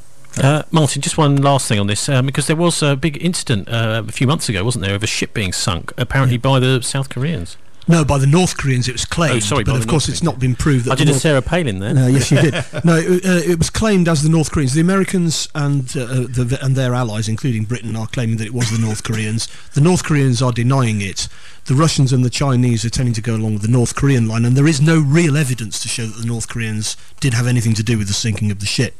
Uh, Martin, just one last thing on this, um, because there was a big incident uh, a few months ago, wasn't there, of a ship being sunk, apparently yeah. by the South Koreans.
No, by the North Koreans it was claimed,
oh, sorry,
but of course it's not been proved. That
I did
a
North- Sarah Palin there.
No, yes, you did. No, it, uh, it was claimed as the North Koreans. The Americans and uh, the, and their allies, including Britain, are claiming that it was the North Koreans. The North Koreans are denying it. The Russians and the Chinese are tending to go along with the North Korean line, and there is no real evidence to show that the North Koreans did have anything to do with the sinking of the ship.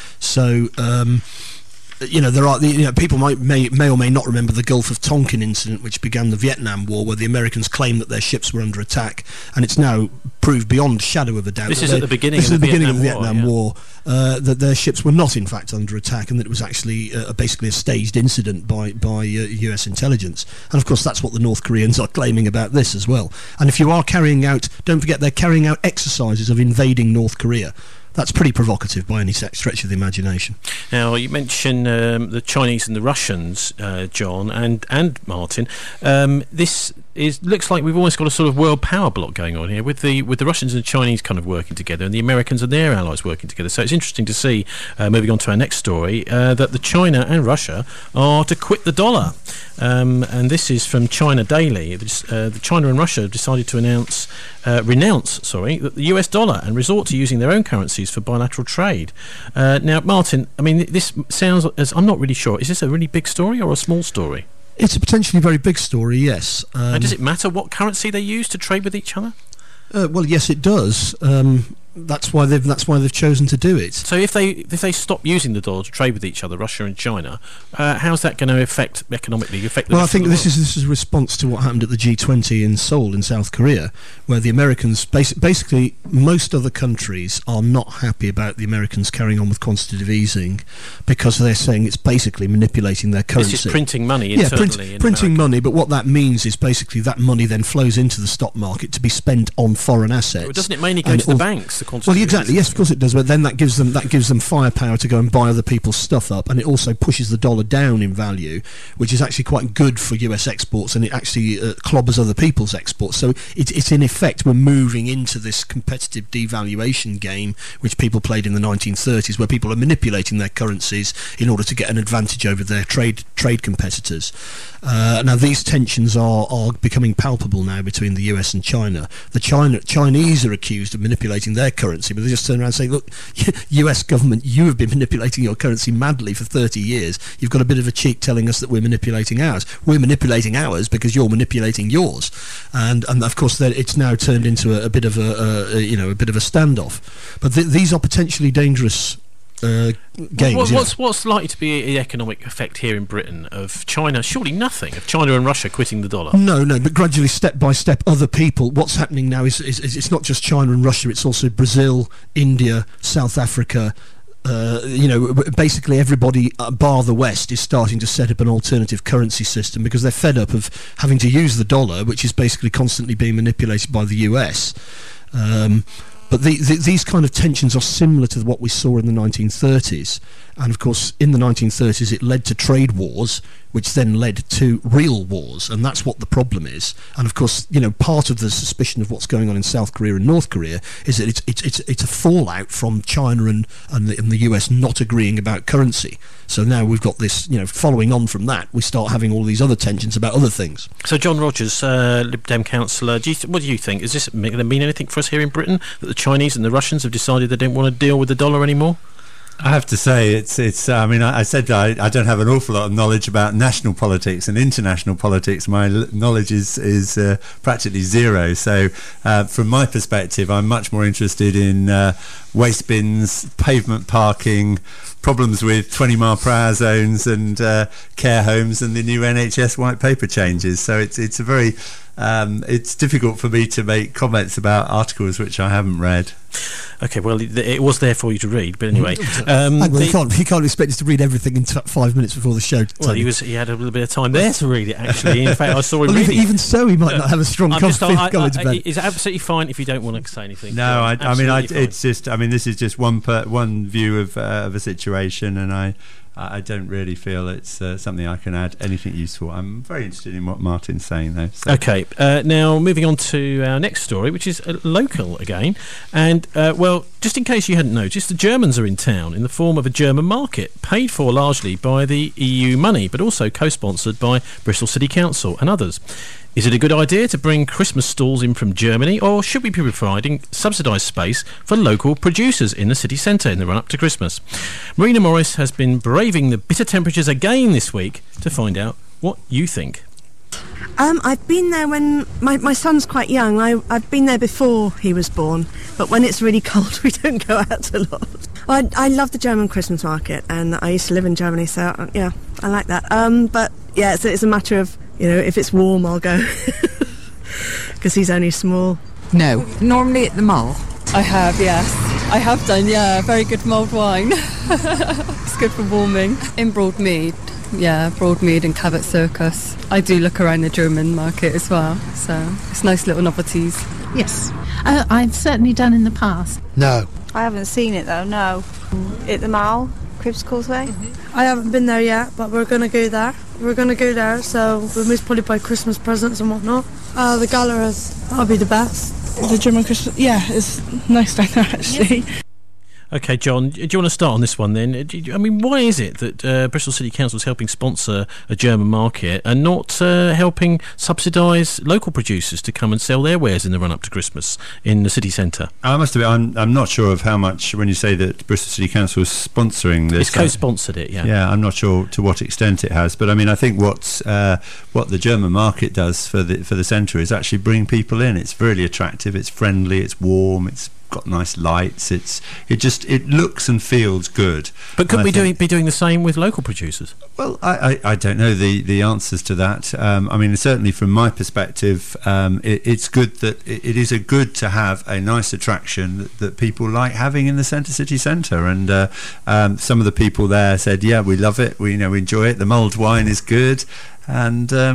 So. Um, You know, there are you know people might may may or may not remember the Gulf of Tonkin incident, which began the Vietnam War, where the Americans claimed that their ships were under attack, and it's now proved beyond shadow of a doubt.
This is
they,
at the beginning.
This
of
is
the
the beginning
Vietnam
of the Vietnam
War,
War. Uh, that their ships were not, in fact, under attack, and that it was actually uh, basically a staged incident by by uh, U S intelligence. And of course, that's what the North Koreans are claiming about this as well. And if you are carrying out, don't forget, they're carrying out exercises of invading North Korea. That's pretty provocative by any stretch of the imagination.
Now, you mentioned um, the Chinese and the Russians, uh, John, and, and Martin. Um, this is looks like we've almost got a sort of world power block going on here, with the with the Russians and the Chinese kind of working together, and the Americans and their allies working together. So it's interesting to see, uh, moving on to our next story, uh, that the China and Russia are to quit the dollar. Um, and this is from China Daily. Uh, the China and Russia have decided to announce, uh, renounce, sorry, the U S dollar and resort to using their own currencies for bilateral trade. Uh, now, Martin, I mean, this sounds as I'm not really sure. Is this a really big story or a small story?
It's a potentially very big story, yes. Um,
and does it matter what currency they use to trade with each other?
Uh, well, yes, it does. Um, that's why they've that's why they've chosen to do it.
So if they if they stop using the dollar to trade with each other, Russia and China, uh, how's that going to affect economically? Affect the
well, I think this
world?
is this is a response to what happened at the G twenty in Seoul in South Korea, where the Americans basi- basically most other countries are not happy about the Americans carrying on with quantitative easing, because they're saying it's basically manipulating their currency.
It's just printing money
yeah,
internally.
print,
in
printing
America.
money. But what that means is basically that money then flows into the stock market to be spent on foreign assets.
Well, doesn't it mainly go
And
to the
al-
banks? the quantity.
Well, exactly. Yes, of course it does. But then that gives them that gives them firepower to go and buy other people's stuff up, and it also pushes the dollar down in value, which is actually quite good for U S exports, and it actually uh, clobbers other people's exports. So it, it's in effect we're moving into this competitive devaluation game, which people played in the nineteen thirties, where people are manipulating their currencies in order to get an advantage over their trade trade competitors. Uh, now these tensions are, are becoming palpable now between the U S and China. The China Chinese are accused of manipulating their currency, but they just turn around and say, look, U S government, you have been manipulating your currency madly for thirty years. You've got a bit of a cheek telling us that we're manipulating ours. We're manipulating ours because you're manipulating yours. And and of course it's now turned into a, a bit of a, a, a you know a bit of a standoff. But th- these are potentially dangerous Uh, games.
What,
yeah.
what's what's likely to be the economic effect here in Britain of China? Surely nothing of China and Russia quitting the dollar.
No, no, but gradually, step by step, other people. What's happening now is, is, is it's not just China and Russia. It's also Brazil, India, South Africa. Uh, you know, basically everybody, uh, bar the West, is starting to set up an alternative currency system because they're fed up of having to use the dollar, which is basically constantly being manipulated by the U S. Um, But the, the, these kind of tensions are similar to what we saw in the nineteen thirties. And, of course, in the nineteen thirties it led to trade wars, which then led to real wars. And that's what the problem is. And, of course, you know, part of the suspicion of what's going on in South Korea and North Korea is that it's it's it's, it's a fallout from China and, and, the, and the U S not agreeing about currency. So now we've got this, you know, following on from that, we start having all these other tensions about other things.
So John Rogers, uh, Lib Dem councillor, do you th- what do you think? Is this going to mean anything for us here in Britain, that the Chinese and the Russians have decided they don't want to deal with the dollar anymore?
I have to say, it's it's. I mean, I, I said I, I don't have an awful lot of knowledge about national politics and international politics. My l- knowledge is is uh, practically zero. So, uh, from my perspective, I'm much more interested in uh, waste bins, pavement parking, problems with twenty mile per hour zones, and uh, care homes, and the new N H S white paper changes. So it's it's a very um, it's difficult for me to make comments about articles which I haven't read.
Okay, well, it, it was there for you to read, but anyway, um,
well,
the,
you can't you can't expect us to read everything in t- five minutes before the show.
Well, he was he had a little bit of time there to read it. Actually, in fact, I saw him
well,
reading.
Even, even so, he might not have a strong
I'm
comment
just, I,
comment
I,
about
I,
it.
It's absolutely fine if you don't want to say anything.
No, I, I mean, I,
fine.
it's just. I mean, this is just one per, one view of uh, of a situation, and I. I don't really feel it's uh, something I can add anything useful. I'm very interested in what Martin's saying, though. So.
Okay, uh, now moving on to our next story, which is uh, local again. And, uh, well, just in case you hadn't noticed, the Germans are in town in the form of a German market, paid for largely by the E U money, but also co-sponsored by Bristol City Council and others. Is it a good idea to bring Christmas stalls in from Germany, or should we be providing subsidised space for local producers in the city centre in the run-up to Christmas? Marina Morris has been braving the bitter temperatures again this week to find out what you think.
Um, I've been there when my, my son's quite young. I, I've been there before he was born, but when it's really cold we don't go out a lot. Well, I, I love the German Christmas market, and I used to live in Germany, so uh, yeah, I like that. Um, but yeah, it's, it's a matter of, you know, if it's warm I'll go, because he's only small.
No, normally at the mall.
I have, yes. I have done, yeah. Very good mulled wine. It's good for warming. In Broadmead, yeah, Broadmead and Cabot Circus. I do look around the German market as well, so it's nice little novelties.
Yes, uh, I've certainly done in the past.
No.
I haven't seen it though, no. At the mall, Cribs Causeway.
I haven't been there yet, but we're going to go there. We're going to go there, so we'll most probably buy Christmas presents and whatnot. Uh, the Galleries, that'll be the best. The German Christmas, yeah, it's nice down there actually.
Yeah. Okay, John, do you want to start on this one then? I mean, why is it that uh, Bristol City Council is helping sponsor a German market and not uh, helping subsidise local producers to come and sell their wares in the run-up to Christmas in the city centre?
I must admit, I'm, I'm not sure of how much, when you say that Bristol City Council is sponsoring this.
It's co-sponsored it, yeah.
Yeah, I'm not sure to what extent it has, but I mean, I think what's, uh, what the German market does for the for the centre is actually bring people in. It's really attractive, it's friendly, it's warm, it's got nice lights, it's it just it looks and feels good.
But couldn't we do, be doing the same with local producers?
Well, I, I, I don't know the, the answers to that. Um, I mean, certainly from my perspective, um, it, it's good that it, it is a good to have a nice attraction that, that people like having in the centre city centre. And uh, um, some of the people there said, yeah, we love it, we you know we enjoy it. The mulled wine is good, and um,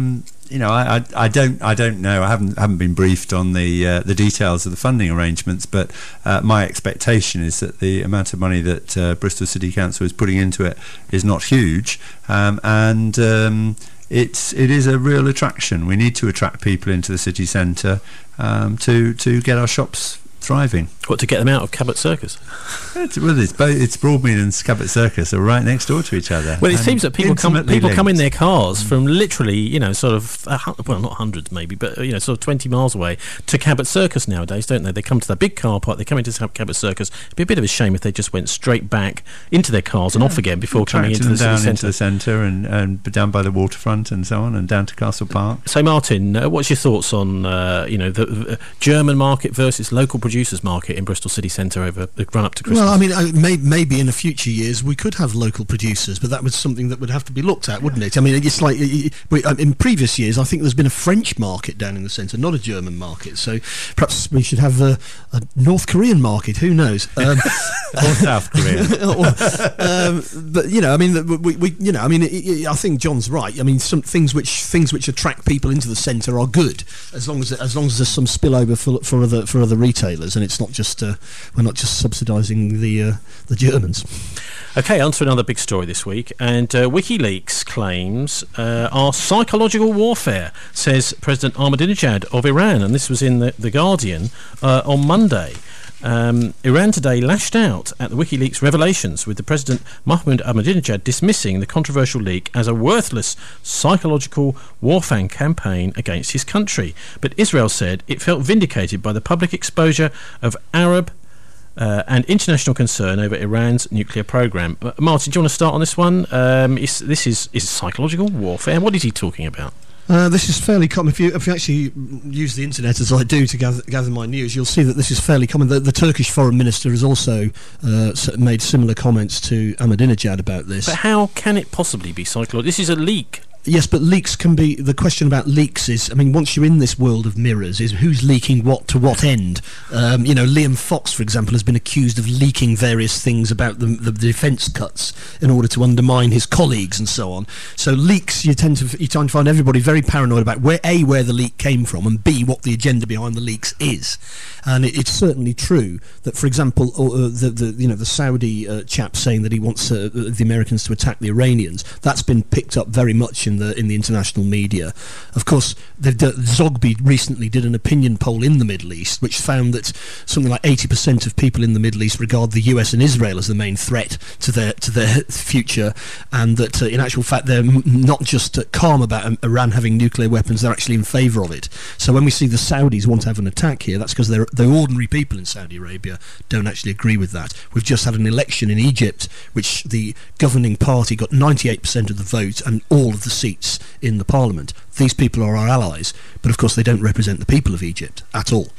you know, I, I, I don't I don't know. I haven't haven't been briefed on the uh, the details of the funding arrangements, but uh, my expectation is that the amount of money that uh, Bristol City Council is putting into it is not huge, um, and um, it's it is a real attraction. We need to attract people into the city centre um, to to get our shops thriving.
What, to get them out of Cabot Circus?
It's, well, it's, both, it's Broadmead and Cabot Circus are right next door to each other.
Well, it seems that people come people
linked.
come in their cars from literally, you know, sort of, uh, well, not hundreds maybe, but, you know, sort of twenty miles away to Cabot Circus nowadays, don't they? They come to that big car park, they come into Cabot Circus. It'd be a bit of a shame if they just went straight back into their cars and
yeah.
off again before coming into
them
the city
down
centre.
into the centre and, and down by the waterfront and so on, and down to Castle Park.
So, Martin, uh, what's your thoughts on, uh, you know, the, the German market versus local producers market in Bristol City Centre over the run up to Christmas?
Well, I mean, uh, may, maybe in the future years we could have local producers, but that was something that would have to be looked at, wouldn't it? I mean, it's like it, it, in previous years, I think there's been a French market down in the centre, not a German market. So perhaps we should have a, a North Korean market. Who knows? Um,
or South Korean.
or, um, but you know, I mean, we, we you know, I mean, it, it, I think John's right. I mean, some things which things which attract people into the centre are good, as long as as long as there's some spillover for for other for other retailers, and it's not just uh, we're not just subsidising the uh, the Germans.
Okay, on to another big story this week, and uh, WikiLeaks claims uh, are psychological warfare, says President Ahmadinejad of Iran, and this was in the, the Guardian uh, on Monday. Um, Iran today lashed out at the WikiLeaks revelations, with the President Mahmoud Ahmadinejad dismissing the controversial leak as a worthless psychological warfare campaign against his country. But Israel said it felt vindicated by the public exposure of Arab Uh, and international concern over Iran's nuclear program. Uh, Martin, do you want to start on this one? Um, is, this is, is psychological warfare. What is he talking about?
Uh, this is fairly common. If you, if you actually use the internet, as I do, to gather, gather my news, you'll see that this is fairly common. The, the Turkish foreign minister has also uh, made similar comments to Ahmadinejad about this.
But how can it possibly be psychological? This is a leak.
Yes, but leaks can be... The question about leaks is... I mean, once you're in this world of mirrors, is who's leaking what to what end? Um, you know, Liam Fox, for example, has been accused of leaking various things about the, the defence cuts in order to undermine his colleagues and so on. So leaks, you tend to you tend to find everybody very paranoid about, where A, where the leak came from, and B, what the agenda behind the leaks is. And it, it's certainly true that, for example, uh, the, the you know the Saudi uh, chap saying that he wants uh, the Americans to attack the Iranians, that's been picked up very much in the in the international media. Of course, the, the, Zogby recently did an opinion poll in the Middle East, which found that something like eighty percent of people in the Middle East regard the U S and Israel as the main threat to their to their future, and that uh, in actual fact they're m- not just uh, calm about um, Iran having nuclear weapons, they're actually in favour of it. So when we see the Saudis want to have an attack here, that's because they're the ordinary people in Saudi Arabia don't actually agree with that. We've just had an election in Egypt, which the governing party got ninety-eight percent of the vote and all of the seats in the parliament. These people are our allies, but of course they don't represent the people of Egypt at all.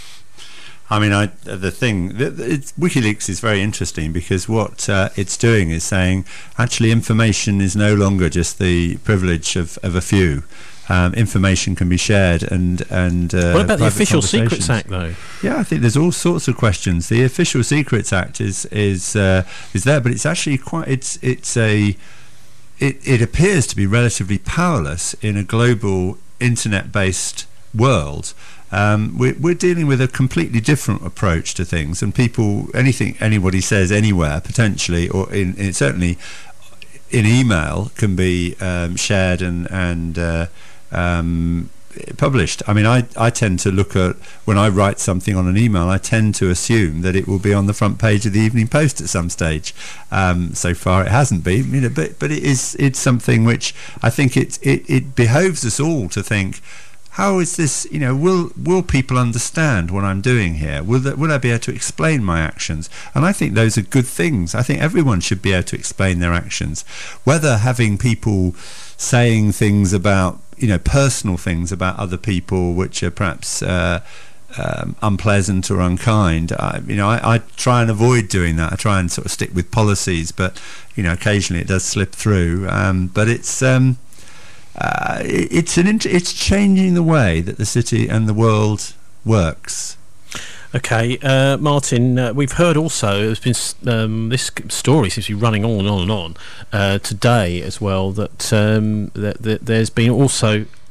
I mean, I, the thing, the, it's, WikiLeaks is very interesting because what uh, it's doing is saying actually information is no longer just the privilege of, of a few. Um, information can be shared and and uh,
what about the Official Secrets Act, though?
Yeah, I think there's all sorts of questions. The Official Secrets Act is is uh, is there, but it's actually quite it's it's a it it appears to be relatively powerless in a global internet-based world. Um, we're, we're dealing with a completely different approach to things, and people, anything anybody says anywhere potentially, or in, in certainly in email, can be um, shared and and uh, um, published. I mean, I, I tend to look at, when I write something on an email, I tend to assume that it will be on the front page of the Evening Post at some stage. Um, so far, it hasn't been, you know, but but it is it's something which I think it it, it behoves us all to think. How is this, you know, will will people understand what I'm doing here? Will that, will I be able to explain my actions? And I think those are good things. I think everyone should be able to explain their actions. Whether having people saying things about, you know, personal things about other people which are perhaps uh, um, unpleasant or unkind, I, you know, I, I try and avoid doing that. I try and sort of stick with policies, but, you know, occasionally it does slip through. Um, but it's... Um, Uh, it's an int- it's changing the way that the city and the world works.
Okay, uh, Martin, uh, we've heard also, there's been um, this story seems to be running on and on and on uh, today as well, that, um, that, that there's been also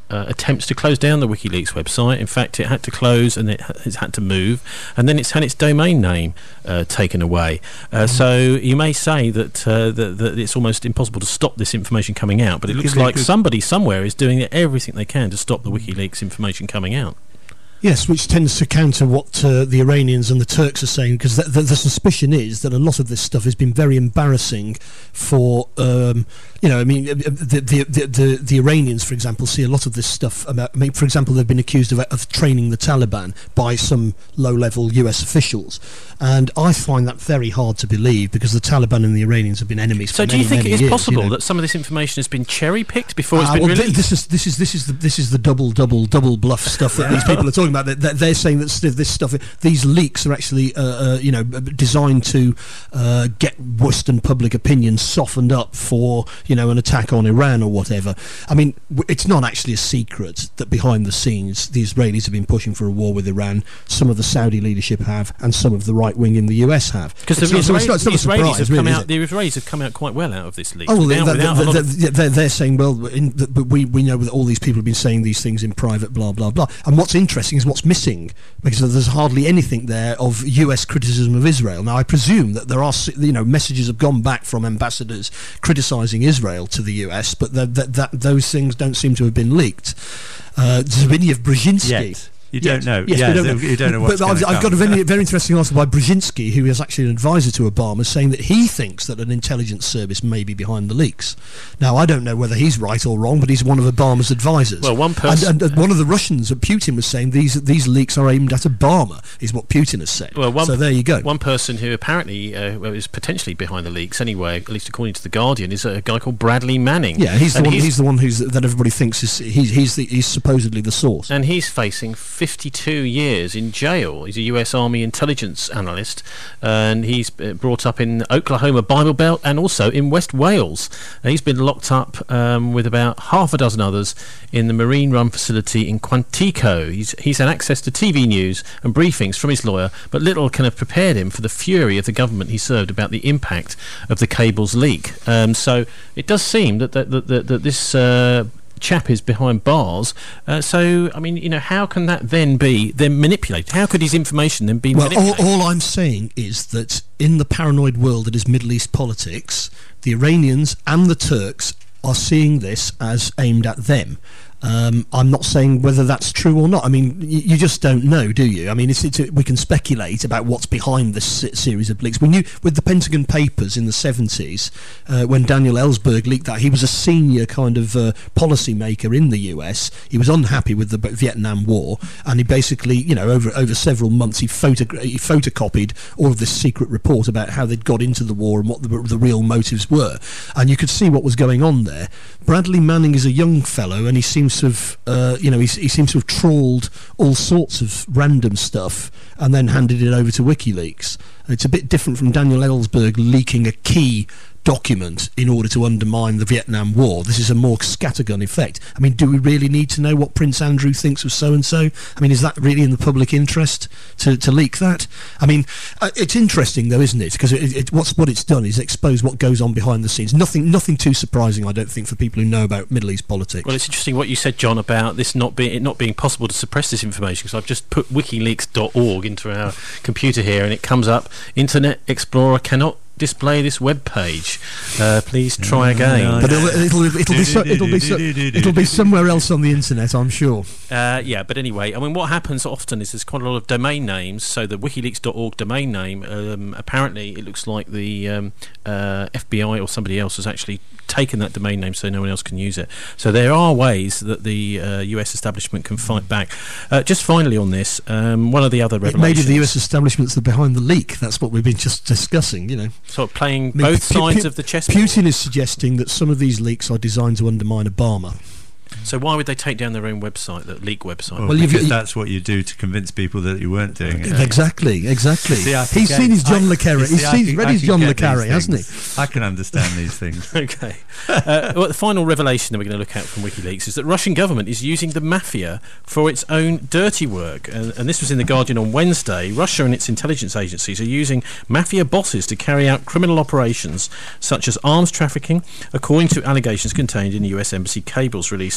uh, attempts to close down the WikiLeaks website. In fact, it had to close and it it's had to move, and then it's had its domain name uh, taken away. Uh, mm. So you may say that, uh, that that it's almost impossible to stop this information coming out, but it looks like somebody somewhere is doing everything they can to stop the WikiLeaks information coming out.
Yes, which tends to counter what uh, the Iranians and the Turks are saying, because the, the, the suspicion is that a lot of this stuff has been very embarrassing for, um, you know, I mean, the, the, the, the, the Iranians, for example, see a lot of this stuff about, I mean, for example, they've been accused of, of training the Taliban by some low-level U S officials, and I find that very hard to believe, because the Taliban and the Iranians have been enemies
so
for
So
many,
do you think
many
it's
years,
possible
you know?
that some of this information has been cherry-picked before
Uh,
it's been
well,
released?
th- this is this is this is the this is the double double double bluff stuff that these people are talking about. They're, they're saying that st- this stuff, these leaks, are actually uh, uh, you know designed to uh, get Western public opinion softened up for you know an attack on Iran or whatever. I mean, w- it's not actually a secret that behind the scenes the Israelis have been pushing for a war with Iran. Some of the Saudi leadership have, and some of the right wing in the U S have.
Because the,
not,
Israel-
it's not, it's not
the
a surprise,
Israelis have
really,
come
is
out.
it?
The Israelis have come out quite well out of this leak.
Oh, well,
without,
they,
without
they,
a lot
they,
of-
they're, they're saying, well, in, but we, we know that all these people have been saying these things in private, blah, blah, blah. And what's interesting is what's missing, because there's hardly anything there of U S criticism of Israel. Now, I presume that there are, you know, messages have gone back from ambassadors criticising Israel to the U S, but that, that, that those things don't seem to have been leaked. Uh, Zbigniew Brzezinski...
Yet. You don't
Yes.
know.
Yes,
yeah,
we don't know.
you don't know what's
But I've,
gonna
I've got
come.
a very, very interesting article by Brzezinski, who is actually an advisor to Obama, saying that he thinks that an intelligence service may be behind the leaks. Now, I don't know whether he's right or wrong, but he's one of Obama's advisors.
Well, one person-
And, and, and one of the Russians, Putin, was saying these these leaks are aimed at Obama, is what Putin has said.
Well, one,
so there you go.
One person who apparently uh, well, is potentially behind the leaks, anyway, at least according to the Guardian, is a guy called Bradley Manning.
Yeah, he's the
And
one. He's, the one who's that everybody thinks is he's he's the, he's supposedly the source.
And he's facing fifty-two years in jail. He's a U S Army intelligence analyst, and he's uh, brought up in Oklahoma Bible Belt and also in West Wales. And he's been locked up um, with about half a dozen others in the Marine Run facility in Quantico. He's he's had access to T V news and briefings from his lawyer, but little can have prepared him for the fury of the government he served about the impact of the cable's leak. Um, so it does seem that that that, that, that this uh, chap is behind bars. Uh, so, I mean, you know, how can that then be then manipulated? How could his information then be
Well, all,
manipulated?
all I'm saying is that in the paranoid world that is Middle East politics, the Iranians and the Turks are seeing this as aimed at them. Um, I'm not saying whether that's true or not. I mean, y- you just don't know, do you? I mean, it's, it's, we can speculate about what's behind this se- series of leaks. We knew with the Pentagon Papers in the seventies, uh, when Daniel Ellsberg leaked that, he was a senior kind of uh, policy maker in the U S. He was unhappy with the B- Vietnam War, and he basically, you know, over over several months, he, photogra- he photocopied all of this secret report about how they'd got into the war and what the, the real motives were. And you could see what was going on there. Bradley Manning is a young fellow, and he seems to have, uh, you know, he, he seems to have trawled all sorts of random stuff and then handed it over to WikiLeaks. It's a bit different from Daniel Ellsberg leaking a key document in order to undermine the Vietnam War. This is a more scattergun effect. I mean, do we really need to know what Prince Andrew thinks of so-and-so? I mean, is that really in the public interest to, to leak that? I mean, uh, it's interesting, though, isn't it? Because it, it, what's, what it's done is expose what goes on behind the scenes. Nothing nothing too surprising, I don't think, for people who know about Middle East politics.
Well, it's interesting what you said, John, about this not being it not being possible to suppress this information, because I've just put wikileaks dot org into our computer here, and it comes up, Internet Explorer cannot display this web page. Uh, please try again.
But it'll, it'll, it'll, be so, it'll, be so, it'll be somewhere else on the internet, I'm sure.
Uh, yeah, but anyway, I mean, what happens often is there's quite a lot of domain names. So the wikileaks dot org domain name, um, apparently it looks like the um, uh, F B I or somebody else has actually taken that domain name so no one else can use it. So there are ways that the uh, U S establishment can fight back. Uh, just finally on this, um, one of the other revelations...
Maybe the U S establishments are behind the leak. That's what we've been just discussing, you know.
Sort of playing
I mean,
both
Pu-
sides
Pu-
of the chessboard.
Putin is suggesting that some of these leaks are designed to undermine Obama.
So why would they take down their own website, that leak website?
Well,
Well, you've-
because
you-
that's what you do to convince people that you weren't doing it.
Exactly, exactly.
See, I can
He's
get-
seen his John
I-
le Carre.
you see,
He's
I
seen,
can-
read
I
his
can
John
get
le Carre,
these
hasn't he?
things. I can understand these things.
Okay. Uh, well, the final revelation that we're going to look at from WikiLeaks is that Russian government is using the mafia for its own dirty work. And, and this was in The Guardian on Wednesday. Russia and its intelligence agencies are using mafia bosses to carry out criminal operations such as arms trafficking, according to allegations contained in the U S Embassy cables released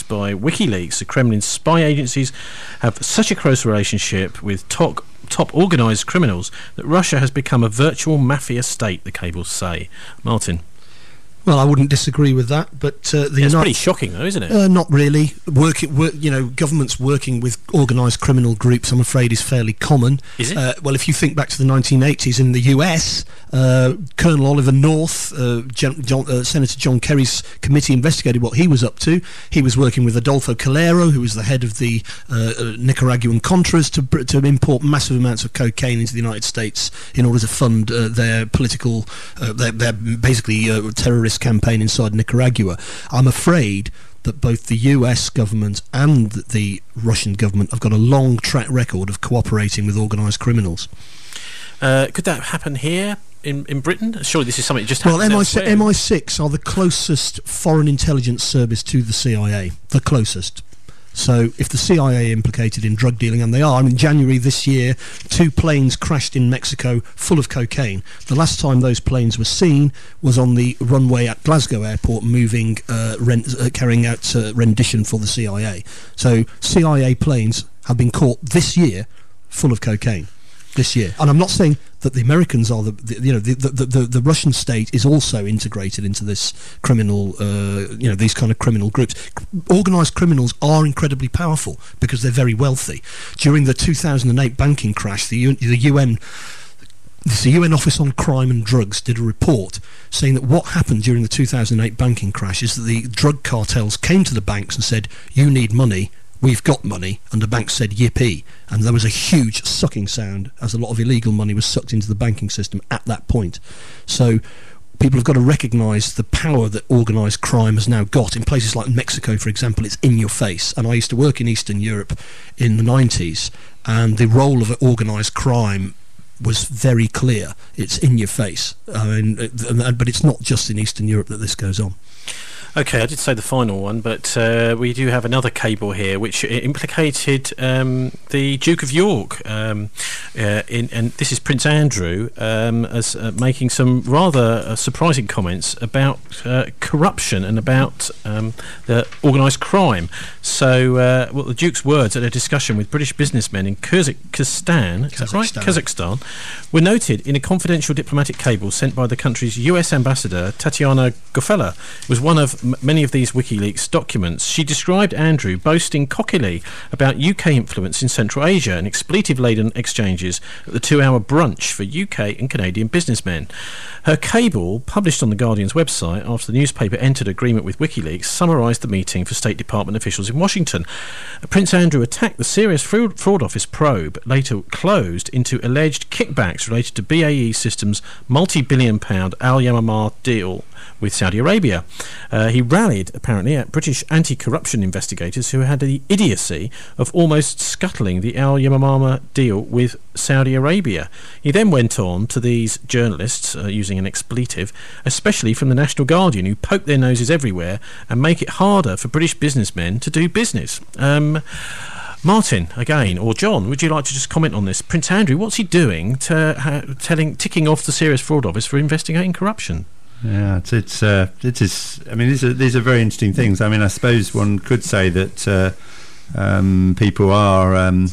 released by WikiLeaks, the Kremlin's spy agencies have such a close relationship with top top organised criminals that Russia has become a virtual mafia state, the cables say. Martin.
Well, I wouldn't disagree with that, but uh, the
yeah, it's
United
pretty shocking, though, isn't it?
Uh, not really. Work, work, you know, governments working with organised criminal groups, I'm afraid, is fairly common.
Is it?
Uh, well, if you think back to the nineteen eighties in the U S, uh, Colonel Oliver North, uh, Gen- John, uh, Senator John Kerry's committee investigated what he was up to. He was working with Adolfo Calero, who was the head of the uh, uh, Nicaraguan Contras, to br- to import massive amounts of cocaine into the United States in order to fund uh, their political, uh, their, their basically uh, terrorist campaign inside Nicaragua. I'm afraid that both the U S government and the Russian government have got a long track record of cooperating with organised criminals.
Uh, could that happen here in, in Britain? Surely this is something that just happens
Well, M I six,
elsewhere.
M I six are the closest foreign intelligence service to the C I A. The closest. So if the C I A implicated in drug dealing, and they are, in January this year, two planes crashed in Mexico full of cocaine. The last time those planes were seen was on the runway at Glasgow Airport, moving, uh, rent, uh, carrying out uh, rendition for the C I A. So C I A planes have been caught this year full of cocaine. This year, and I'm not saying that the Americans are the, the you know the, the the the Russian state is also integrated into this criminal uh, you know these kind of criminal groups. Organised criminals are incredibly powerful because they're very wealthy. During the two thousand eight banking crash, the U- the U N the U N Office on Crime and Drugs did a report saying that what happened during the two thousand eight banking crash is that the drug cartels came to the banks and said, "You need money. We've got money," and the bank said yippee, and there was a huge sucking sound as a lot of illegal money was sucked into the banking system at that point. So people have got to recognise the power that organised crime has now got. In places like Mexico, for example, it's in your face, and I used to work in Eastern Europe in the nineties, and the role of organised crime was very clear. It's in your face. I mean, but it's not just in Eastern Europe that this goes on.
Okay, I did say the final one, but uh, we do have another cable here which implicated um, the Duke of York, um, uh, in, and this is Prince Andrew, um, as uh, making some rather uh, surprising comments about uh, corruption and about um, the organised crime. So, uh, well, the Duke's words at a discussion with British businessmen in Kazakhstan, is that right? Kazakhstan, were noted in a confidential diplomatic cable sent by the country's U S ambassador, Tatiana Gofela. It was one of m- many of these WikiLeaks documents. She described Andrew boasting cockily about U K influence in Central Asia and expletive-laden exchanges at the two-hour brunch for U K and Canadian businessmen. Her cable, published on the Guardian's website after the newspaper entered agreement with WikiLeaks, summarised the meeting for State Department officials in Washington. Prince Andrew attacked the serious fraud, fraud office probe, later closed into alleged kickbacks related to B A E Systems' multi-billion pound Al Yamamah deal with Saudi Arabia. Uh, he rallied, apparently, at British anti-corruption investigators who had the idiocy of almost scuttling the Al Yamamah deal with Saudi Arabia. He then went on to these journalists, uh, using an expletive, especially from the National Guardian, who poke their noses everywhere and make it harder for British businessmen to do business. Um... Martin, again, or John, would you like to just comment on this? Prince Andrew, what's he doing to uh, telling, ticking off the Serious Fraud Office for investigating corruption?
Yeah, it's it's uh, it is. I mean, these are these are very interesting things. I mean, I suppose one could say that uh, um, people are. Um,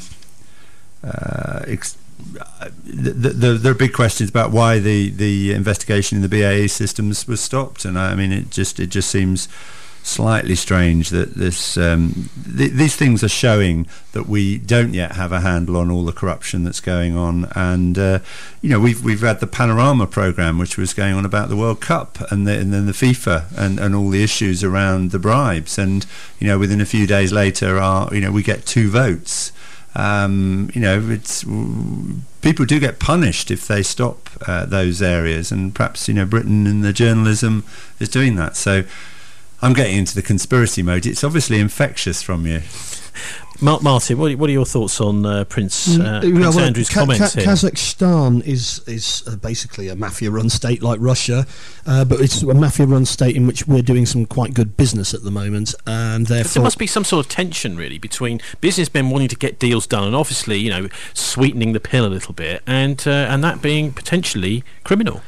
uh, ex- the, the, there are big questions about why the, the investigation in the B A E Systems was stopped, and I mean, it just it just seems slightly strange that this um, th- these things are showing that we don't yet have a handle on all the corruption that's going on. And uh, you know, we've we've had the Panorama program, which was going on about the World Cup and, the, and then the FIFA and, and all the issues around the bribes. And you know, within a few days later, our you know we get two votes. Um, you know, it's people do get punished if they stop uh, those areas, and perhaps you know Britain and the journalism is doing that. So I'm getting into the conspiracy mode. It's obviously infectious from you.
Mark Martin, what are, what are your thoughts on uh, Prince, uh,
Mm,
Prince
well,
Andrew's
Ka-
comments
Ka-
here?
Kazakhstan is is uh, basically a mafia-run state like Russia, uh, but it's a mafia-run state in which we're doing some quite good business at the moment, and
But
therefore
there must be some sort of tension, really, between businessmen wanting to get deals done and obviously, you know, sweetening the pill a little bit, and uh, and that being potentially criminal.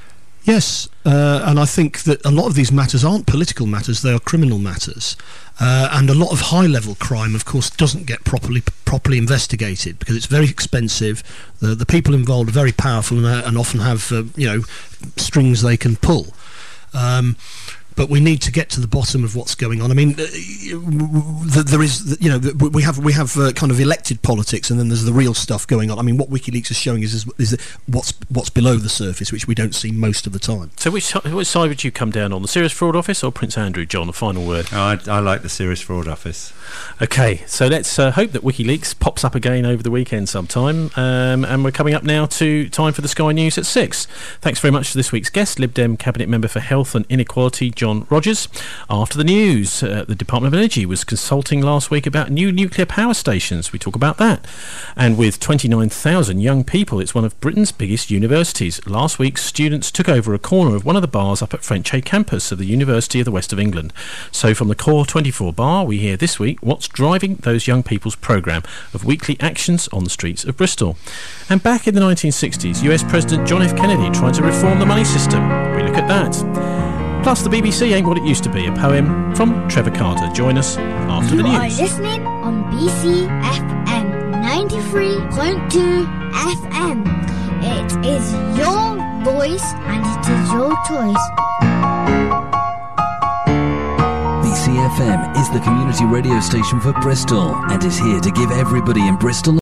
Yes, uh, and I think that a lot of these matters aren't political matters, they are criminal matters. Uh, and a lot of high-level crime, of course, doesn't get properly properly investigated because it's very expensive. The the people involved are very powerful and, uh, and often have, uh, you know, strings they can pull. Um, But we need to get to the bottom of what's going on. I mean, uh, there is, you know, we have we have uh, kind of elected politics, and then there's the real stuff going on. I mean, what WikiLeaks is showing is is, is what's what's below the surface, which we don't see most of the time.
So, which which side would you come down on, the Serious Fraud Office or Prince Andrew, John? A final word.
Oh, I, I like the Serious Fraud Office.
Okay, so let's uh, hope that WikiLeaks pops up again over the weekend sometime. Um, and we're coming up now to time for the Sky News at six. Thanks very much to this week's guest, Lib Dem Cabinet Member for Health and Inequality, John Rogers. After the news, uh, the Department of Energy was consulting last week about new nuclear power stations. We talk about that. And with twenty-nine thousand young people, it's one of Britain's biggest universities. Last week, students took over a corner of one of the bars up at Frenchay campus of the University of the West of England. So from the Core twenty-four bar, we hear this week what's driving those young people's programme of weekly actions on the streets of Bristol. And back in the nineteen sixties, U S President John F. Kennedy tried to reform the money system. We look at that. Plus, the B B C ain't what it used to be, a poem from Trevor Carter. Join us after
you
the news.
You are listening on B C F M ninety-three point two F M. It is your voice and it is your choice.
B C F M is the community radio station for Bristol and is here to give everybody in Bristol